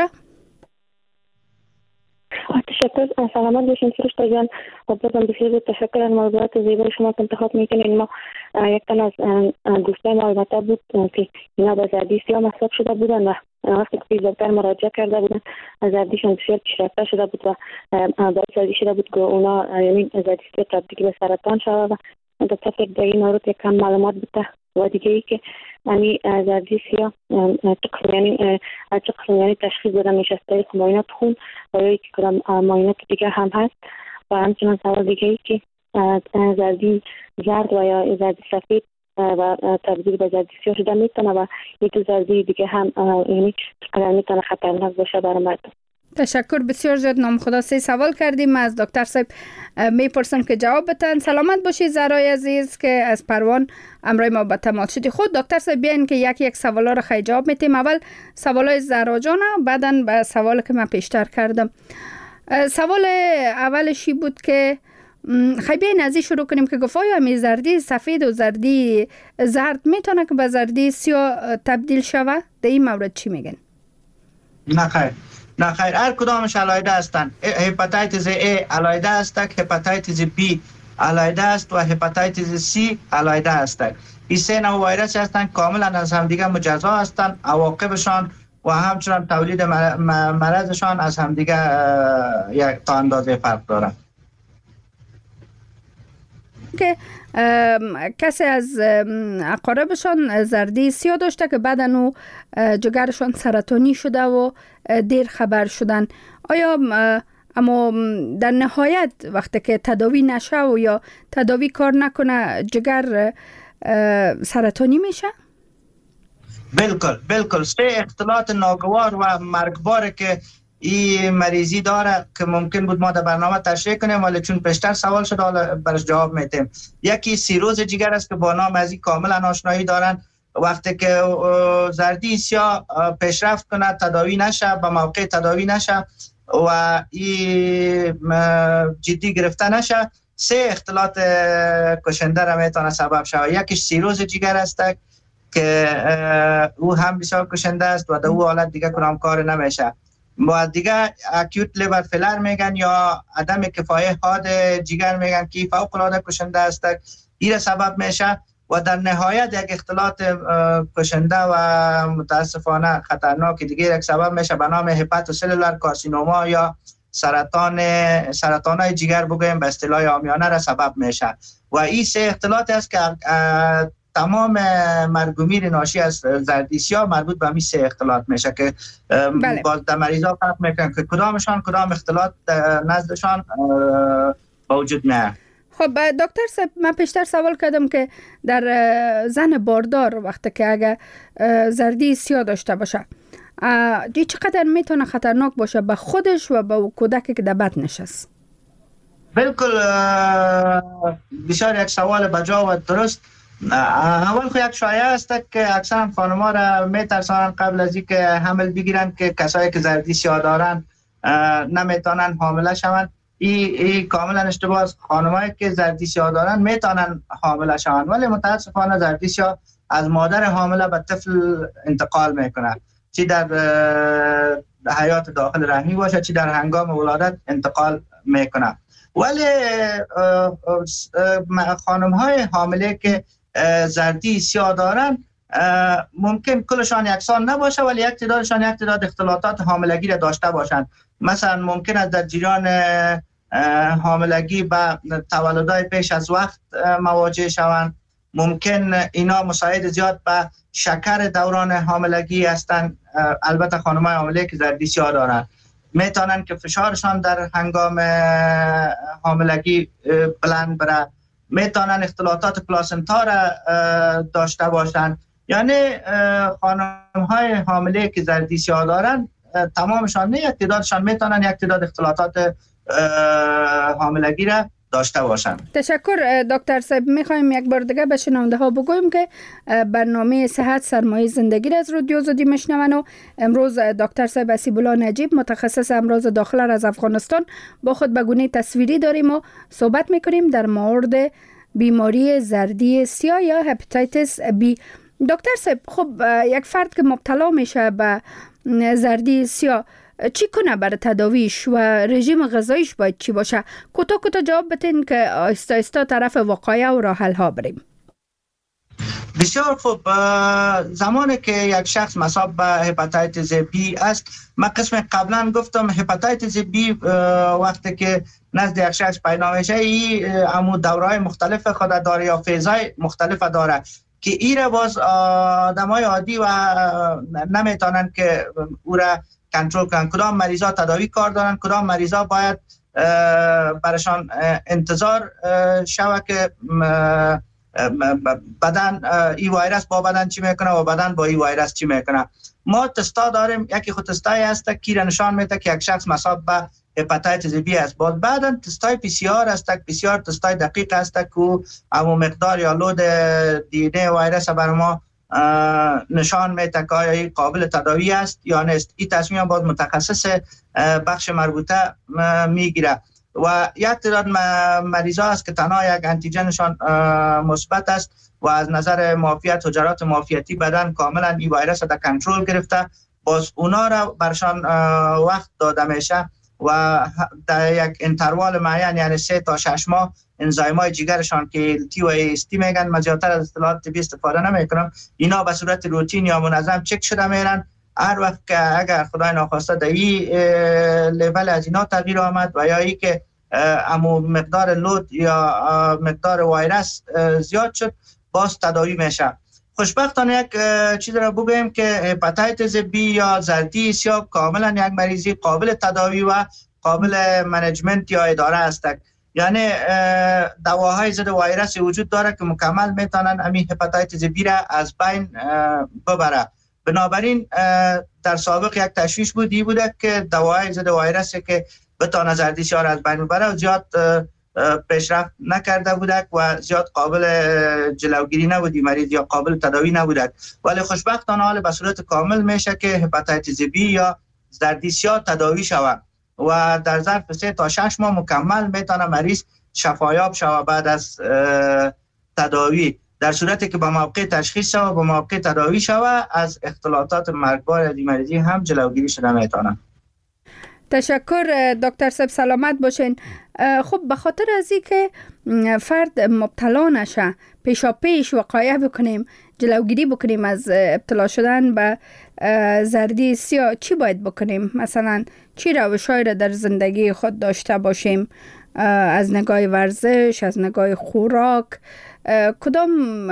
تشکر. سلامت باشین فرشته جان. و بازم بسیار تشکر از موضوعات زیبای شما که انتخاب میکنین. ما یک تن از دوستان ما البته بود که اینا با زردی سیاه محسوب شده بودن و وقتی که پیش دکتر مراجعه کرده بودن زردیشون بسیار پیشرفته شده بود و باعث زردی شده بود که اونا یعنی زردی سیاه تبدیل به سرطان شده و دکتر فکر در این مورد یک کم معلومات بده و دیگه ای که یعنی زردی سیاه چه قسم یعنی چه قسم یعنی تشخیص دادن میشه از طریق معاینات خون و یا یک کدام معاینات دیگه هم هست. و همچنان سوال دیگه ای که زردی زرد و یا زردی سفید و تبدیل به زردی سیاه شده میتونه و یک زردی دیگه هم یعنی چقدر میتونه خطرناک باشه برای مردم. تشکر بسیار زیاد. نام خدا سه سوال کردیم از دکتر صاحب میپرسم که جواب بتن. سلامت باشید زرای عزیز که از پروان امروز ما با تماس شدی. خود دکتر صاحب بیاین که یک یک سوالا رو خیلی جواب میتیم. اول سوالای زرا جانه بعداً به سوالی که من پیشتر کردم. سوال اولشی بود که خیلی بیاین از این شروع کنیم که گفت آیا می زردی سفید و زردی زرد میتونه که به زردی سیاه تبدیل شوه؟ در این مورد چی میگن؟ نه خیر نه خیر هر کدامش علایده هستند. هپاتیتس A علایده است، هپاتیتس B علایده است و هپاتیتس C علایده است. این سه نوع ویروس هستند کاملا از همدیگه مجزا هستند. عواقبشان و همچنان تولید مرضشان از همدیگه یک تا اندازه فرق دارند. که کسی از اقاربشان زردی سیاه داشته که بعدن او جگرشان سرطانی شده و دیر خبر شدن. آیا اما در نهایت وقتی که تداوی نشه و یا تداوی کار نکنه جگر سرطانی میشه؟ بالکل بالکل. سه اختلالات ناگوار و مرگباره که این مریضی داره که ممکن بود ما در برنامه تشریح کنیم ولی چون پیشتر سوال شد حالا برش جواب میتیم. یکی سیروز جگر است که با نام از این کاملا آشنایی دارن. وقتی که زردی سیاه پیشرفت کنه تداوی نشه به موقع تداوی نشه و این جدی گرفته نشه سه اختلالات کشنده را میتونه سبب شود. یکیش سیروز جگر است که او هم بسیار کشنده است و در او حالت دیگه کدام کار نمیشه. و دیگه اکیوت لیور فیلر میگن یا عدم کفایت حاد جگر میگن که فوق العاده کشنده است. این سبب میشه و در نهایت یک اختلالات کشنده و متاسفانه خطرناک دیگه یک سبب میشه به نام هپاتوسلولار کارسینوما یا سرطان سرطانای جگر بگویم به اصطلاح عامیانه را سبب میشه. و این سه اختلالات است که تمام مرگ و میر ناشی از زردی سیاه مربوط به همین سه اختلالات میشه که بله. باز در مریضا فرق میکنن که کدامشان کدام اختلالات نزدشان موجود نه. خب دکتر صاحب من پیشتر سوال کردم که در زن باردار وقتی که اگه زردی سیاه داشته باشه دی چقدر میتونه خطرناک باشه به خودش و به کودکی که در بطنش است؟ بالکل بسیار یک سوال بجا و درست. اول خو یک شایعه است که اکثر خانم‌ها را میترسانند قبل از اینکه حمل بگیرن که کسایی که زردی سیاه دارن نمیتونن حامله شوند. این ای کاملا اشتباه است. خانمایی که زردی سیاه دارن میتونن حامله شوند ولی متاسفانه زردی سیاه از مادر حامله به طفل انتقال میکنه، چی در حیات داخل رحمی باشه چی در هنگام ولادت انتقال میکنه. ولی خانم‌های حامله که زردی سیاه دارن ممکن کلشان یکسان نباشه ولی یک تعدادشان یک تعداد اختلالات حاملگی را داشته باشند. مثلا ممکن است در جریان حاملگی با تولدهای پیش از وقت مواجه شوند. ممکن اینا مساعد زیاد به شکر دوران حاملگی هستند. البته خانم‌های حامله که زردی سیاه دارند میتونن که فشارشان در هنگام حاملگی بلند بره، میتونن اختلالات پلاسنتا را داشته باشند. یعنی خانم‌های حامله که زردی سیاه دارن تمامشان نه یک تعدادشان میتونن یک تعداد اختلالات حاملگی را داشته باشند. تشکر دکتر صاحب. میخوایم یک بار دیگه به شنونده ها بگویم که برنامه صحت سرمایه زندگی از رادیو آزادی میشنون و امروز دکتر صاحب حسیب الله نجیب متخصص امراض داخله از افغانستان با خود به گونه تصویری داریم و صحبت میکنیم در مورد بیماری زردی سیاه یا هپاتیتس بی. دکتر صاحب خب یک فرد که مبتلا میشه به زردی سیاه چی کنه برای تداویش و رژیم غذاییش باید چی باشه؟ کوتاه کوتاه جواب بدین که آهسته آهسته طرف وقایع و راه حل ها بریم. بسیار خوب. زمانی که یک شخص مصاب به هپاتیتس بی است، من قسم قبلا گفتم هپاتیتس بی وقتی که نزد یک شخص پیدا میشه این امو دوره‌های مختلف خود داره یا فیزهای مختلف داره. که ایره باز آدمای عادی و نمیتونن که او را کنترل کنن. کدام مریضا تداوی کار دارن، کدام مریضا باید برشان انتظار شوه که بدن این ویروس با بدن چی میکنه و بدن با این ویروس چی میکنه. ما تستا داریم، یکی خود تستای هست که نشان میده که یک شخص مصاب به هپاتیتس بی است. بعد بعدا تستای پی سی آر است، پی سی آر تستای دقیق است که همون مقدار یا لود دی ان ای ویروس بر ما نشان میده که آیا قابل تداوی است یا نیست. این تصمیم باید متخصص بخش مربوطه میگیره و یک تعداد مریضا است که تنها یک انتیجنشان مثبت است و از نظر معافیت حجرات معافیتی بدن کاملا این ویروس را کنترل گرفته، باز اونا را برشان وقت داده میشه و در یک انتروال معین یعنی سه تا شش ماه انزایمای جگرشان که تی و ایستی میگن، من زیادتر از اصطلاحات طبی استفاده نمیکنم، اینا به صورت روتین یا منظم چک شده میرن. هر وقت که اگر خدای ناخواسته در این لیول از اینا تغییر آمد و یا ای که امو مقدار لود یا مقدار ویروس زیاد شد، باز تداوی میشه. خوشبختانه یک چیز را بگویم که هپاتیتس بی یا زردی سیاه کاملا یک مریضی قابل تداوی و قابل منیجمنت یا اداره است. یعنی دواهای ضد ویروس وجود داره که مکمل میتونن همین هپاتیتس بی را از بین ببره. بنابراین در سابق یک تشویش بودی بوده که دواهای ضد ویروسی که بتونه زردی سیاه را از بین ببره و زیاد پیشرفت نکرده بودک و زیاد قابل جلوگیری نبودی مریض یا قابل تداوی نبودک. ولی خوشبختانه حال به صورت کامل میشه که هپاتیتس بی یا زردی سیاه تداوی شود و در ظرف سه تا شش ماه مکمل میتونه مریض شفایاب شود بعد از تداوی، در صورتی که با موقع تشخیص شود و با موقع تداوی شود از اختلالات مرگبار از این مریضی هم جلوگیری شده میتونه. تشکر دکتر صاحب، سلامت باشین. خب به خاطر از این که فرد مبتلا نشه پیشا پیش وقایع بکنیم، جلوگیری بکنیم از ابتلا شدن به زردی سیاه، چی باید بکنیم؟ مثلا چی روش‌هایی را در زندگی خود داشته باشیم از نگاه ورزش، از نگاه خوراک، کدام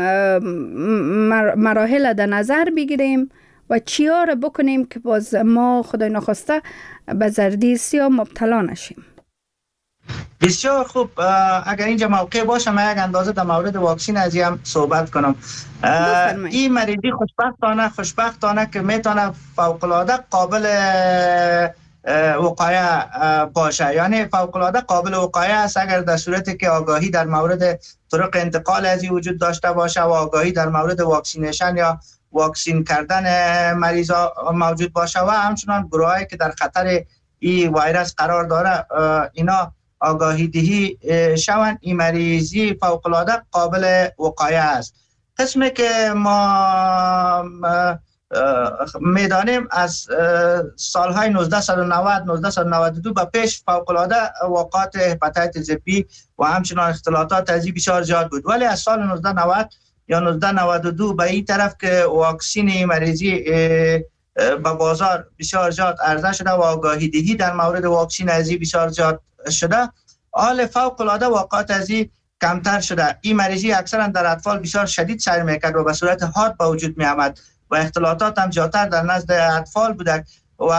مراحل در نظر بگیریم و چیا را بکنیم که باز ما خدای نخواسته به زردی سیاه مبتلا نشیم؟ بسیار خوب. اگر اینجا موقع باشه من یک اندازه در مورد واکسین از هم صحبت کنم. این مریضی خوشبختانه خوشبختانه که میتونه فوق‌العاده قابل وقایع باشه، یعنی فوق‌العاده قابل وقایع است اگر در صورتی که آگاهی در مورد طرق انتقال از این وجود داشته باشه و آگاهی در مورد واکسینیشن یا واکسین کردن مریضا موجود باشه و همچنان گروهایی که در خطر این ویروس قرار داره اینا آگاهی دهی شوند. این مریضی فوق‌العاده قابل وقایع است. قسمی که ما میدانیم از سالهای نوزده نود نوزده نود و دو به پیش فوق‌العاده واقعات هپاتیتس بی و همچنان اختلالات از این بسیار زیاد بود، ولی از سال نوزده نود یا نوزده نود و دو به این طرف که واکسین مریضی به بازار بسیار زیاد عرضه شده و آگاهی دهی در مورد واکسین از این بسیار زیاد شده، حال فوق‌العاده واقعات از این کمتر شده. این مریضی اکثرا در اطفال بسیار شدید سر میکرد و به صورت حاد به وجود می آمد و اختلالات هم زیادتر در نزد اطفال بوده و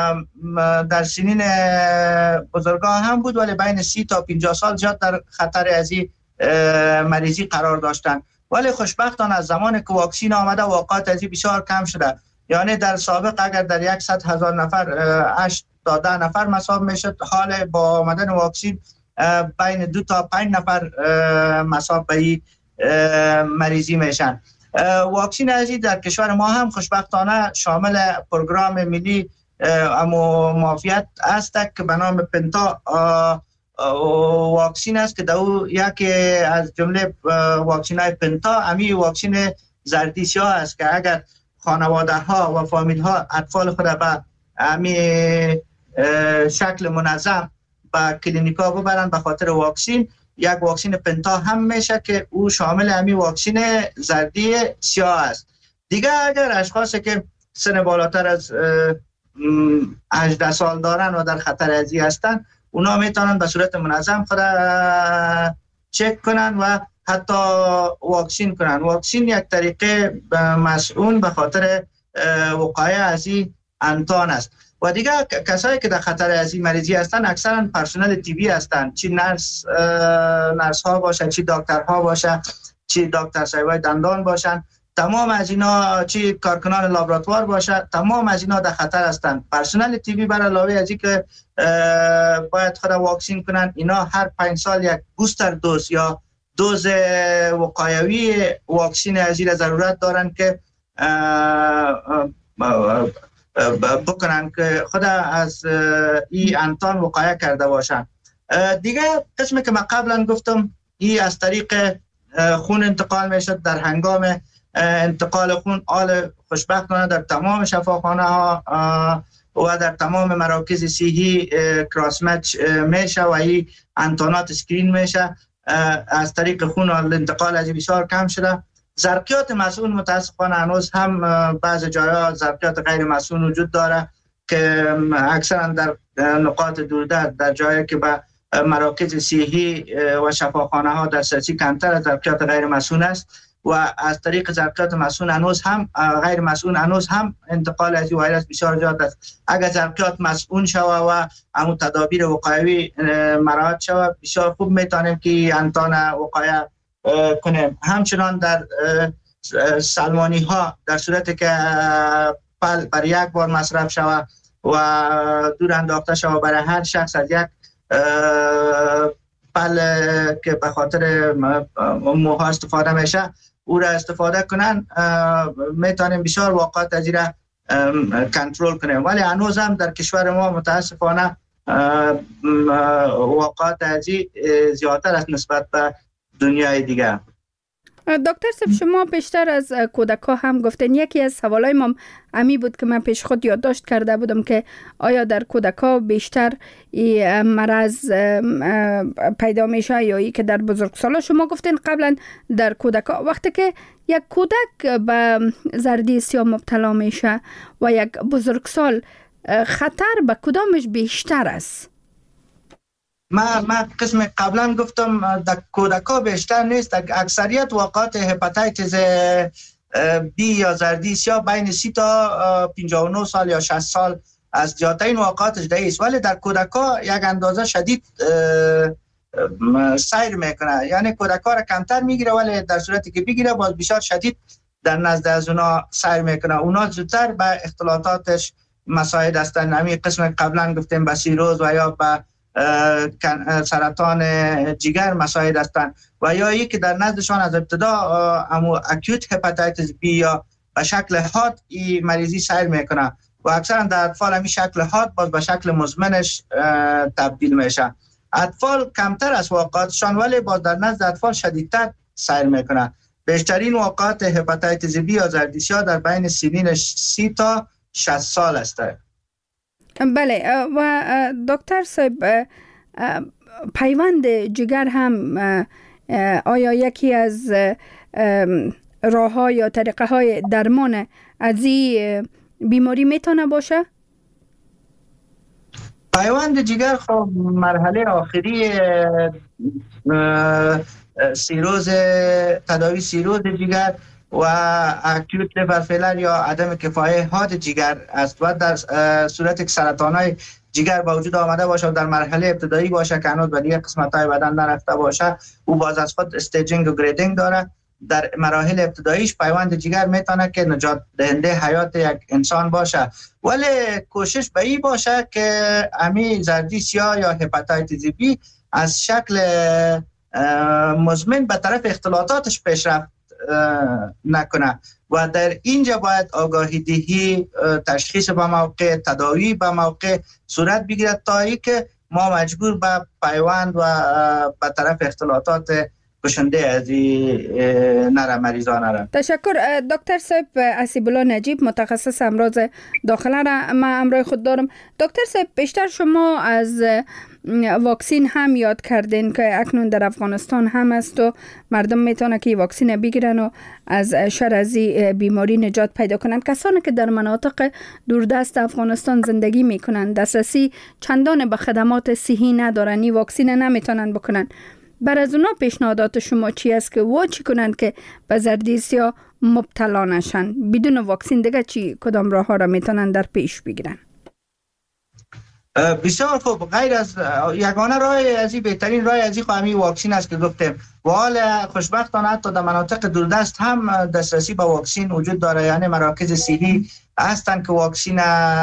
در سنین بزرگان هم بود، ولی بین سی تا پنجاه سال زیاد در خطر از این مریضی قرار داشتند. ولی خوشبختانه از زمان که واکسین آمده واقعات از این بسیار کم شده. یعنی در سابق اگر در صد هزار نفر هشت تا ده نفر مصاب میشد، حال با آمدن واکسین بین دو تا پنج نفر مصاب به این مریضی میشن. واکسین ازی در کشور ما هم خوشبختانه شامل پروگرام ملی امو معافیت است که به نام پنتا واکسین است که دو یکی از جمله واکسین های پنتا امی واکسین زردی سیاه است که اگر خانواده ها و فامیل ها اطفال خود به امی شکل منظم به کلینیکا ببرن به خاطر واکسین، یک واکسین پنتا هم میشه که او شامل امی واکسین زردی سیاه است. دیگه اگر اشخاصی که سن بالاتر از هجده سال دارن و در خطر ازی هستن، اونا میتونن به صورت منظم خود چک کنن و حتی واکسین کنن. واکسین یک طریقه مسئول به خاطر وقایع از این انتان است. و دیگه کسایی که در خطر از این مریضی هستن اکثرا پرسنل طبی هستن، چی نرس نرس ها باشه، چی دکتر ها باشه، چی دکتر صاحبای دندان باشن، تمام از اینا، چی کارکنان لابراتوار باشه، تمام از اینا در خطر هستن. پرسنل طبی بر علاوه از این که باید خود واکسین کنن، اینا هر پنج سال یک بوستر دوز یا دوز وقایوی واکسین از این ضرورت دارن که بکنن که خود از این انتان وقایع کرده باشن. دیگه قسمی که من قبلا گفتم، این از طریق خون انتقال میشه. در هنگام انتقال خون آل خوشبختانه در تمام شفاخانه ها و در تمام مراکز صحی کراس مچ میشه و این انتانات اسکرین میشه. از طریق خون انتقال از بسیار کم شده. ظرفیات مسئول متاسفانه هنوز هم بعض جاها ظرفیات غیر مسئول وجود داره که اکثرا در نقاط دوردست، در جایی که به مراکز صحی و شفاخانه ها دسترسی کمتر از ظرفیات غیر مسئول است و از طریق ظرفیات مسئول هنوز هم غیر مسئول هنوز هم انتقال از این ویروس بسیار زیاد است. اگر ظرفیات مسئول شوه و همون تدابیر وقایوی مراعات شوه، بسیار خوب میتونیم که انتان وقایع کنیم. همچنان در سلمانی ها در صورتی که پل بر یک بار مصرف شوه و دور انداخته شوه برای هر شخص از یک پل که به خاطر موها استفاده میشه او را استفاده کنن، میتونیم بسیار واقعات از را کنترل کنیم. ولی هنوز هم در کشور ما متاسفانه واقعات از زیادتر است نسبت به دنیای دیگه. دکتر صاحب، شما بیشتر از کودک‌ها هم گفتین. یکی از سوالای ما امی بود که من پیش خود یادداشت کرده بودم که آیا در کودک‌ها بیشتر این مرض پیدا میشه یا ای که در بزرگسالا؟ شما گفتین قبلا در کودک‌ها. وقتی که یک کودک به زردی سیاه مبتلا میشه و یک بزرگسال، خطر به کدامش بیشتر است؟ ما ما قسم قبلا گفتم در کودک‌ها بیشتر نیست. اکثریت واقعات هپاتیتس بی یا زردی سیاه بین سی تا پنجاه و نه سال یا شصت سال از زیادترین واقعاتش ده است، ولی در کودک‌ها یک اندازه شدید سیر میکنه. یعنی کودک‌ها را کمتر میگیره ولی در صورتی که بگیره باز بسیار شدید در نزد از اونا سیر میکنه. اونا زودتر به اختلالاتش مساعد هستند. همین قسم قبلا گفتیم به سیروز و یا به سرطان جگر مساعد هستند و یا ای که در نزدشان از ابتدا امو اکیوت هپاتیتس بی یا به شکل حاد این مریضی سیر میکنه و اکثرا در اطفال همین شکل حاد باز به شکل مزمنش تبدیل میشه. اطفال کمتر از واقعاتشان ولی باز در نزد اطفال شدیدتر سیر میکنه. بیشترین واقعات هپاتیتس بی یا زردی سیاه در بین سنین سی تا شصت سال است. بله. و دکتر صاحب، پیوند جگر هم آیا یکی از راه ها یا طریقه های درمان از این بیماری میتونه باشه؟ پیوند جگر خب مرحله آخری سیروز، تداوی سیروز جگر و اکیوت لیور فیلر یا عدم کفایه حاد جگر است و در صورت که سرطان‌های جگر با وجود آمده باشه و در مرحله ابتدایی باشه که هنوز به دیگه قسمت‌های بدن نرفته باشه، او باز از خود استیجینگ و گریدینگ داره. در مراحل ابتداییش پیوند جگر میتونه که نجات دهنده حیات یک انسان باشه، ولی کوشش به این باشه که امی زردی سیاه یا هپاتیتس بی از شکل مزمن به طرف اختلالاتش پیشرفت نکنه و در اینجا باید آگاهی دهی، تشخیص به موقع، تداوی به موقع صورت بگیرد تا ای که ما مجبور به پیوند و به طرف اختلالات کشنده از نره مریضان نره. تشکر دکتر صاحب. اسیب الله نجیب، متخصص امراض داخله را من امروز خود دارم. دکتر صاحب، بیشتر شما از واکسین هم یاد کردین که اکنون در افغانستان هم است و مردم میتونه که واکسین بگیرن و از شر از بیماری نجات پیدا کنن. کسانی که در مناطق دوردست افغانستان زندگی میکنن، دسترسی چندان به خدمات صحی ندارن، این واکسین نمیتونن بکنن. بر از اونا پیشنهادات شما چی است که وا چی کنند که به زردی سیاه مبتلا نشن؟ بدون واکسین دیگه چی کدام راه ها را میتونن در پیش بگیرن؟ بسیار خوب. غیر از یگانه راه ازی بهترین راه ازی خواهمی واکسین است که گفتیم. و حال خوشبختانه حتی در مناطق دوردست هم دسترسی به واکسین وجود داره، یعنی مراکز صحی هستند که واکسین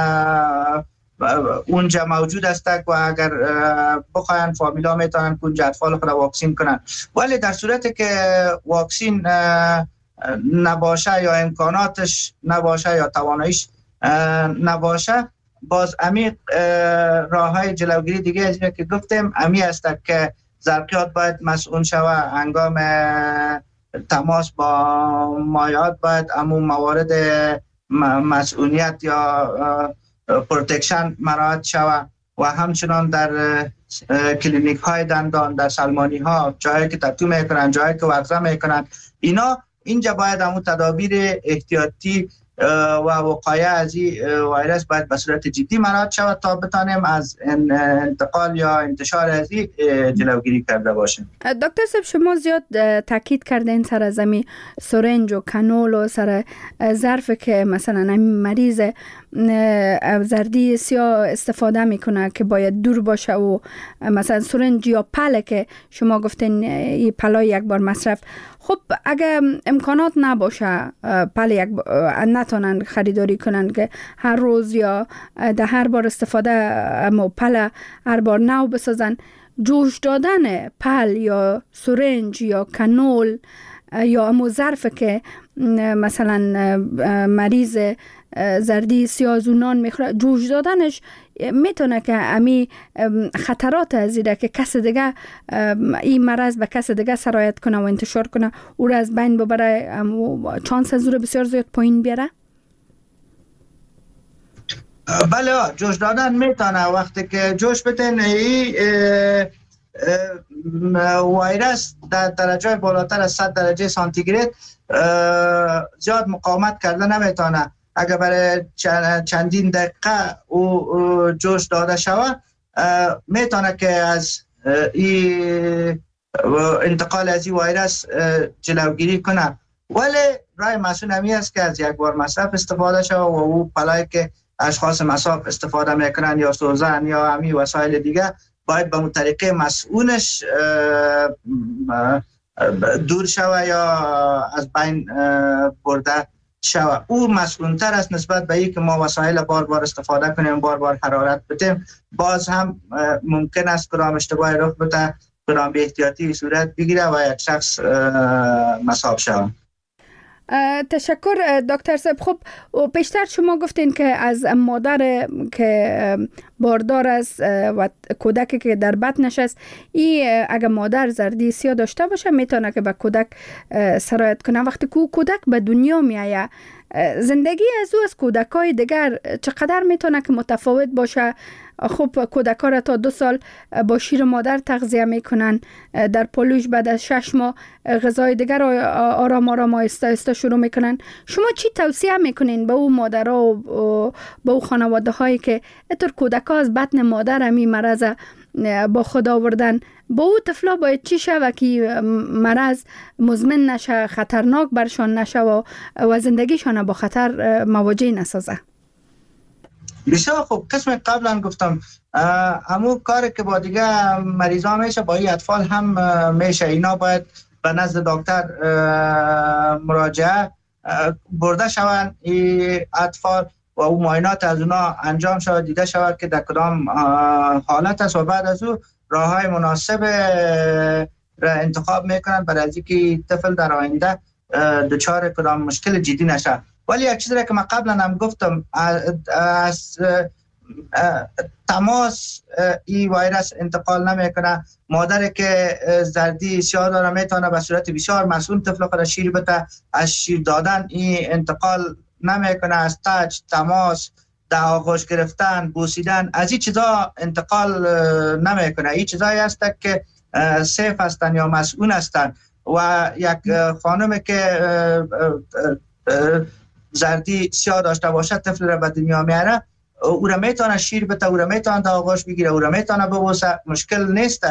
اونجا موجود است و اگر بخواین فامیلا میتونن که اونجا اطفال خود واکسین کنن. ولی در صورتی که واکسین نباشه یا امکاناتش نباشه یا تواناییش نباشه، باز امی راه های جلوگیری دیگه از که گفتیم امی است که ظرفیات باید مسئول شوه، هنگام تماس با مایعات باید امون موارد مسئولیت یا پروتکشن مراعات شوه و همچنان در کلینیک های دندان، در سلمانی ها، جایی که تتو میکنن، جایی که ورزه میکنن، اینا اینجا باید همون تدابیر احتیاطی و وقایع از این ویروس باید به صورت جدی مراعات شود تا بتانیم از انتقال یا انتشار از این جلوگیری کرده باشیم. دکتر صاحب شما زیاد تاکید کردین سر از می سرنج و کانول و سر ظرف که مثلا این مریض زردی سیاه استفاده میکنه که باید دور باشه و مثلا سرنج یا پله که شما گفتین این پله یک بار مصرف. خب اگه امکانات نباشه پله یک نتونن خریداری کنن که هر روز یا ده هر بار استفاده اما پله هر بار نو بسازن، جوش دادن پل یا سرنج یا کانول یا امو ظرف که مثلا مریض زردی سیاه زونان میخوره، جوش دادنش میتونه که امی خطرات از ایده که کس دیگه این مرض به کس دیگه سرایت کنه و انتشار کنه او را از بین ببره، چانس از او را بسیار زیاد پایین بیاره؟ بله، جوش دادن میتونه. وقتی که جوش بتین ای ویروس در درجه بالاتر از صد درجه سانتیگراد زیاد مقاومت کرده نمیتونه. اگر برای چندین دقیقه او جوش داده شود میتونه که از این انتقال از این ویروس جلوگیری کنه. ولی راه مسئول همی است که از یک بار مصرف استفاده شود و او پلایی که اشخاص مصرف استفاده میکنن یا سوزن یا همی وسایل دیگه باید به طریقه مسئولش دور شود یا از بین برده شود. او مسئول‌تر است نسبت به اینکه ما وسایل بار بار استفاده کنیم، بار بار حرارت بدیم. باز هم ممکن است کدام اشتباهی رخ بده، کدام بی احتیاطی صورت بگیره و یک شخص مصاب شود. تشکر دکتر صاحب. خب پیشتر شما گفتین که از مادر که باردار است و کودکی که در بطنش است، این اگر مادر زردی سیاه داشته باشه میتونه که به کودک سرایت کنه. وقتی که کودک به دنیا میآید، زندگی از او از کودکای دیگر چقدر میتونه که متفاوت باشه؟ خب کودکا را تا دو سال با شیر مادر تغذیه میکنن، در پلوش بعد از شش ماه غذای دیگر را آرام آرام آهسته آهسته شروع میکنن. شما چی توصیه میکنین به او مادرها و به او خانواده هایی که اینطور کودکا از بطن مادر همی مرض با خود آوردن؟ با او طفلا باید چی شوه که مرض مزمن نشه، خطرناک برشان نشه و, و زندگیشان با خطر مواجه نسازه؟ بسیار خوب. قسم قبلا گفتم همون کاری که با دیگه مریضا میشه با این اطفال هم میشه. اینا باید به نزد دکتر مراجعه برده شوند این اطفال و او معاینات از اونا انجام شود، دیده شود که در کدام حالت است و بعد از او راه های مناسب را انتخاب میکنن برای از اینکه طفل در آینده دچار کدام مشکل جدی نشه. ولی یک چیزی که من قبلا هم گفتم، از تماس این ویروس انتقال نمیکنه. مادر که زردی سیاه داره میتونه به صورت بسیار مسئول طفل خود شیر بده. از شیر دادن این انتقال نمیکنه. از تاج، تماس، در آغوش گرفتن، بوسیدن، از این چیزا انتقال نمیکنه. این چیزایی هست که سیف هستن یا مسئول هستن. و یک خانم که زردی سیاه داشته باشه طفل را به دنیا میاره، او را میتونه شیر بده، او را میتونه در آغوش بگیره، او را میتونه ببوسه، مشکل نیست.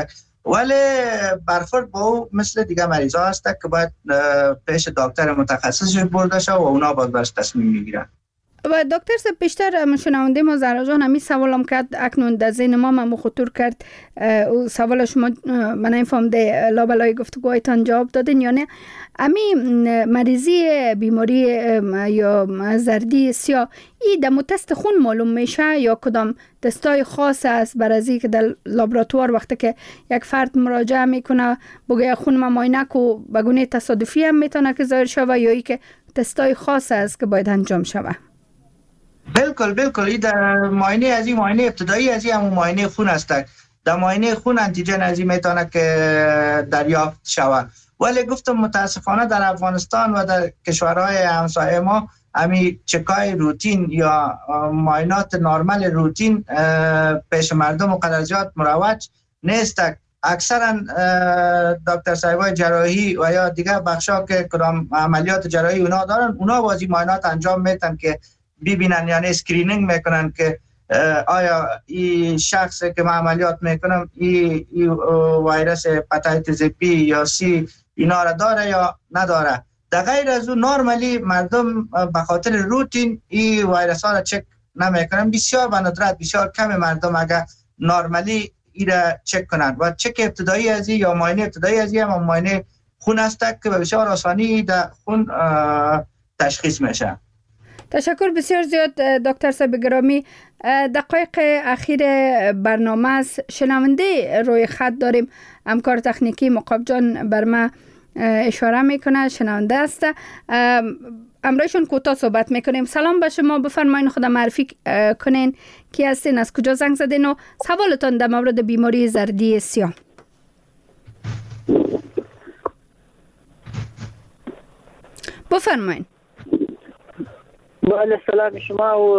ولی برخورد با او مثل دیگه مریض ها هست که باید پیش دکتر متخصصش برده شد و اونا باید برش تصمیم میگیرن. و دکتر صاحب بیشتر شنونده ما زهرا جان همی سوالم کرد اکنون در ذهن ما هم خطور کرد او سوال شما من این فهمده لابلای گفتگوهایتان جواب دادین یا نه. امی مریضی بیماری یا زردی سیاه ای در تست خون معلوم میشه یا کدام تستای خاص است برای ازی که در لابراتوار وقتی که یک فرد مراجعه میکنه بگه خون ما معاینه کو بگونه تصادفی هم میتونه که ظاهر شوه یا ای که تستای خاص است که باید انجام شوه؟ بالکل بالکل این در معاینه از این معاینه ابتدایی از این همون معاینه خون است. در معاینه خون انتیجن از این میتونه که دریافت شود. ولی گفتم متاسفانه در افغانستان و در کشورهای همسایه ما امی چکای روتین یا معاینات نرمال روتین پیش مردم و قدر زیاد مروج نیست. اکثرا دکتر صاحبای جراحی و یا دیگر بخشا که کدام عملیات جراحی اونا دارن اونا بازی معاینات انجام میتن که ببینن، یعنی اسکرینینگ میکنن که آیا این شخصی که من عملیات میکنم این ای ویروس هپاتیتس بی یا سی اینا را داره یا نداره. در غیر از اون نورمالی مردم به خاطر روتین این ویروس ها را چک نمیکنن. بسیار به ندرت بسیار کم مردم اگر نورمالی این را چک کنند و چک ابتدایی از این یا معاینه ابتدایی از این هم معاینه خون است که به بسیار آسانی در خون تشخیص میشه. تشکر بسیار زیاد دکتر صاحب گرامی. دقایق اخیر برنامه است. شنونده روی خط داریم. همکار تکنیکی مقاب جان بر ما اشاره میکنه شنونده است. امرایشون کوتاه صحبت میکنیم. سلام به شما، بفرمایین خود معرفی کنین کی هستین، از کجا زنگ زدین و سوالتان در مورد بیماری زردی سیاه. بفرمایین. بله سلام شما و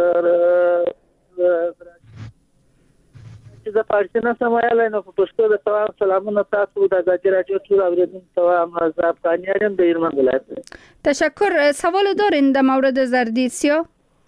چې د پارسي نه سمایله نو په پښتو د تمام سلامونه تاسو د ازادي راډیو ټول اوریدونکو تمام از افغانیان د ایران ولایت. تشکر. سوال دارین در مورد زردی سیاه؟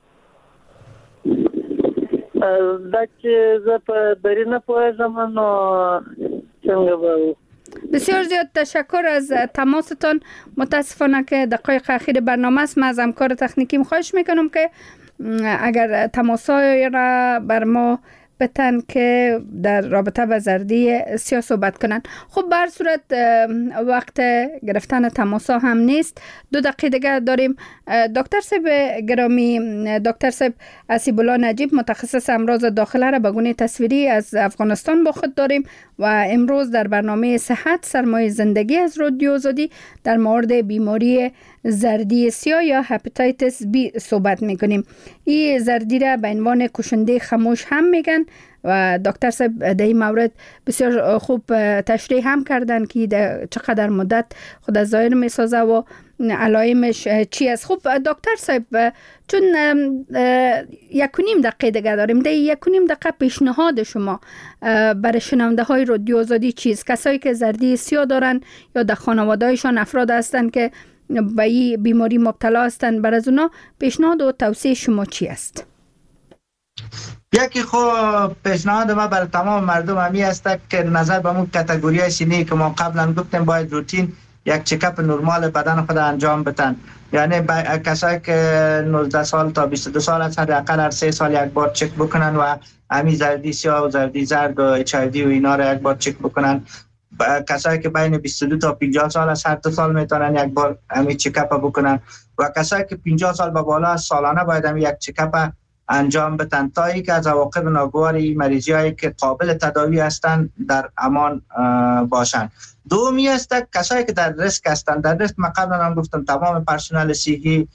دا چې زه په بری نه پوهېږم نو څنګه به. بسیار زیاد تشکر از تماستان. متاسفانه که دقایق اخیر برنامه است. من از همکار تکنیکی خواهش میکنم که اگر تماسای را بر ما بتن که در رابطه با زردی سیاه صحبت کنن. خب بر صورت وقت گرفتن تماسا هم نیست. دو دقیقه دیگه داریم. دکتر صاحب گرامی، دکتر صاحب اسیب الله نجیب متخصص امراض داخله را به گونه تصویری از افغانستان با خود داریم و امروز در برنامه صحت سرمایه زندگی از رادیو آزادی در مورد بیماری زردی سیاه یا هپاتیتس بی صحبت میکنیم. این زردی را به عنوان کشنده خاموش هم میگن و دکتر صاحب در این مورد بسیار خوب تشریح هم کردن که چقدر مدت خود ظاهر میسازه و علائمش چی است. خوب دکتر صاحب، چون یک و نیم دقیقه دیگه داریم، در یک و نیم دقیقه پیشنهاد شما برای شنونده های رادیو آزادی چیست؟ کسایی که زردی سیاه دارن یا در خانواده هایشان افراد هستند که به این بیماری مبتلا هستند، برای از اونا پیشنهاد و توصیه شما چی است؟ یکی خوب پیشنهاد ما برای تمام مردم همی است که نظر به اون کاتگوری سنی که ما قبلا گفتیم باید روتین یک چکاپ نرمال بدن خود انجام بدن. یعنی کسایی که نوزده سال تا بیست و دو سال است حداقل هر سه سال یک بار چک بکنن و همین زردی سیاه و زردی زرد و اچ آی وی و اینا را یک بار چک بکنن. کسایی که بین بیست و دو تا پنجاه سال است هر دو سال میتونن یک بار همین چکاپ بکنن و کسایی که پنجاه سال به بالا است سالانه باید همین یک چکاپ انجام بدن تا ای که از عواقب ناگوار مریضی هایی که قابل تداوی هستند در امان باشند. دومی است کسایی که در ریسک هستند. در ریسک ما قبلا هم گفتم تمام پرسنل صحی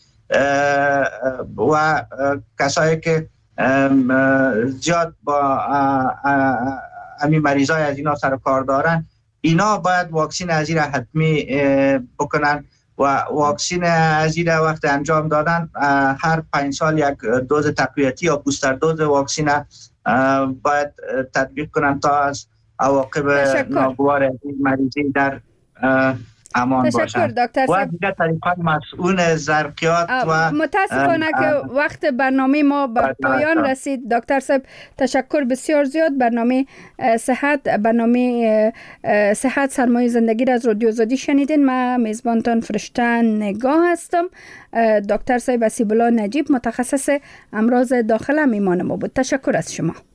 و کسایی که زیاد با همین مریض های از اینا سر کار دارن، اینا باید واکسین از این حتمی بکنن و واکسین از این وقت انجام دادن هر پنج سال یک دوز تقویتی یا بوستر دوز واکسین باید تطبیق کنن تا از عواقب ناگوار مریضی در امان تشکر باشند. دکتر و صاحب. دیگر طریقان مسئول زرقیات و متاسفانه که وقت برنامه ما به پایان رسید. دکتر صاحب تشکر بسیار زیاد. برنامه صحت برنامه صحت سرمایه زندگی را از رادیو آزادی شنیدین. من میزبانتان فرشته نگاه هستم. دکتر صاحب اسیب الله نجیب متخصص امراض داخله میمان ما بود. تشکر از شما.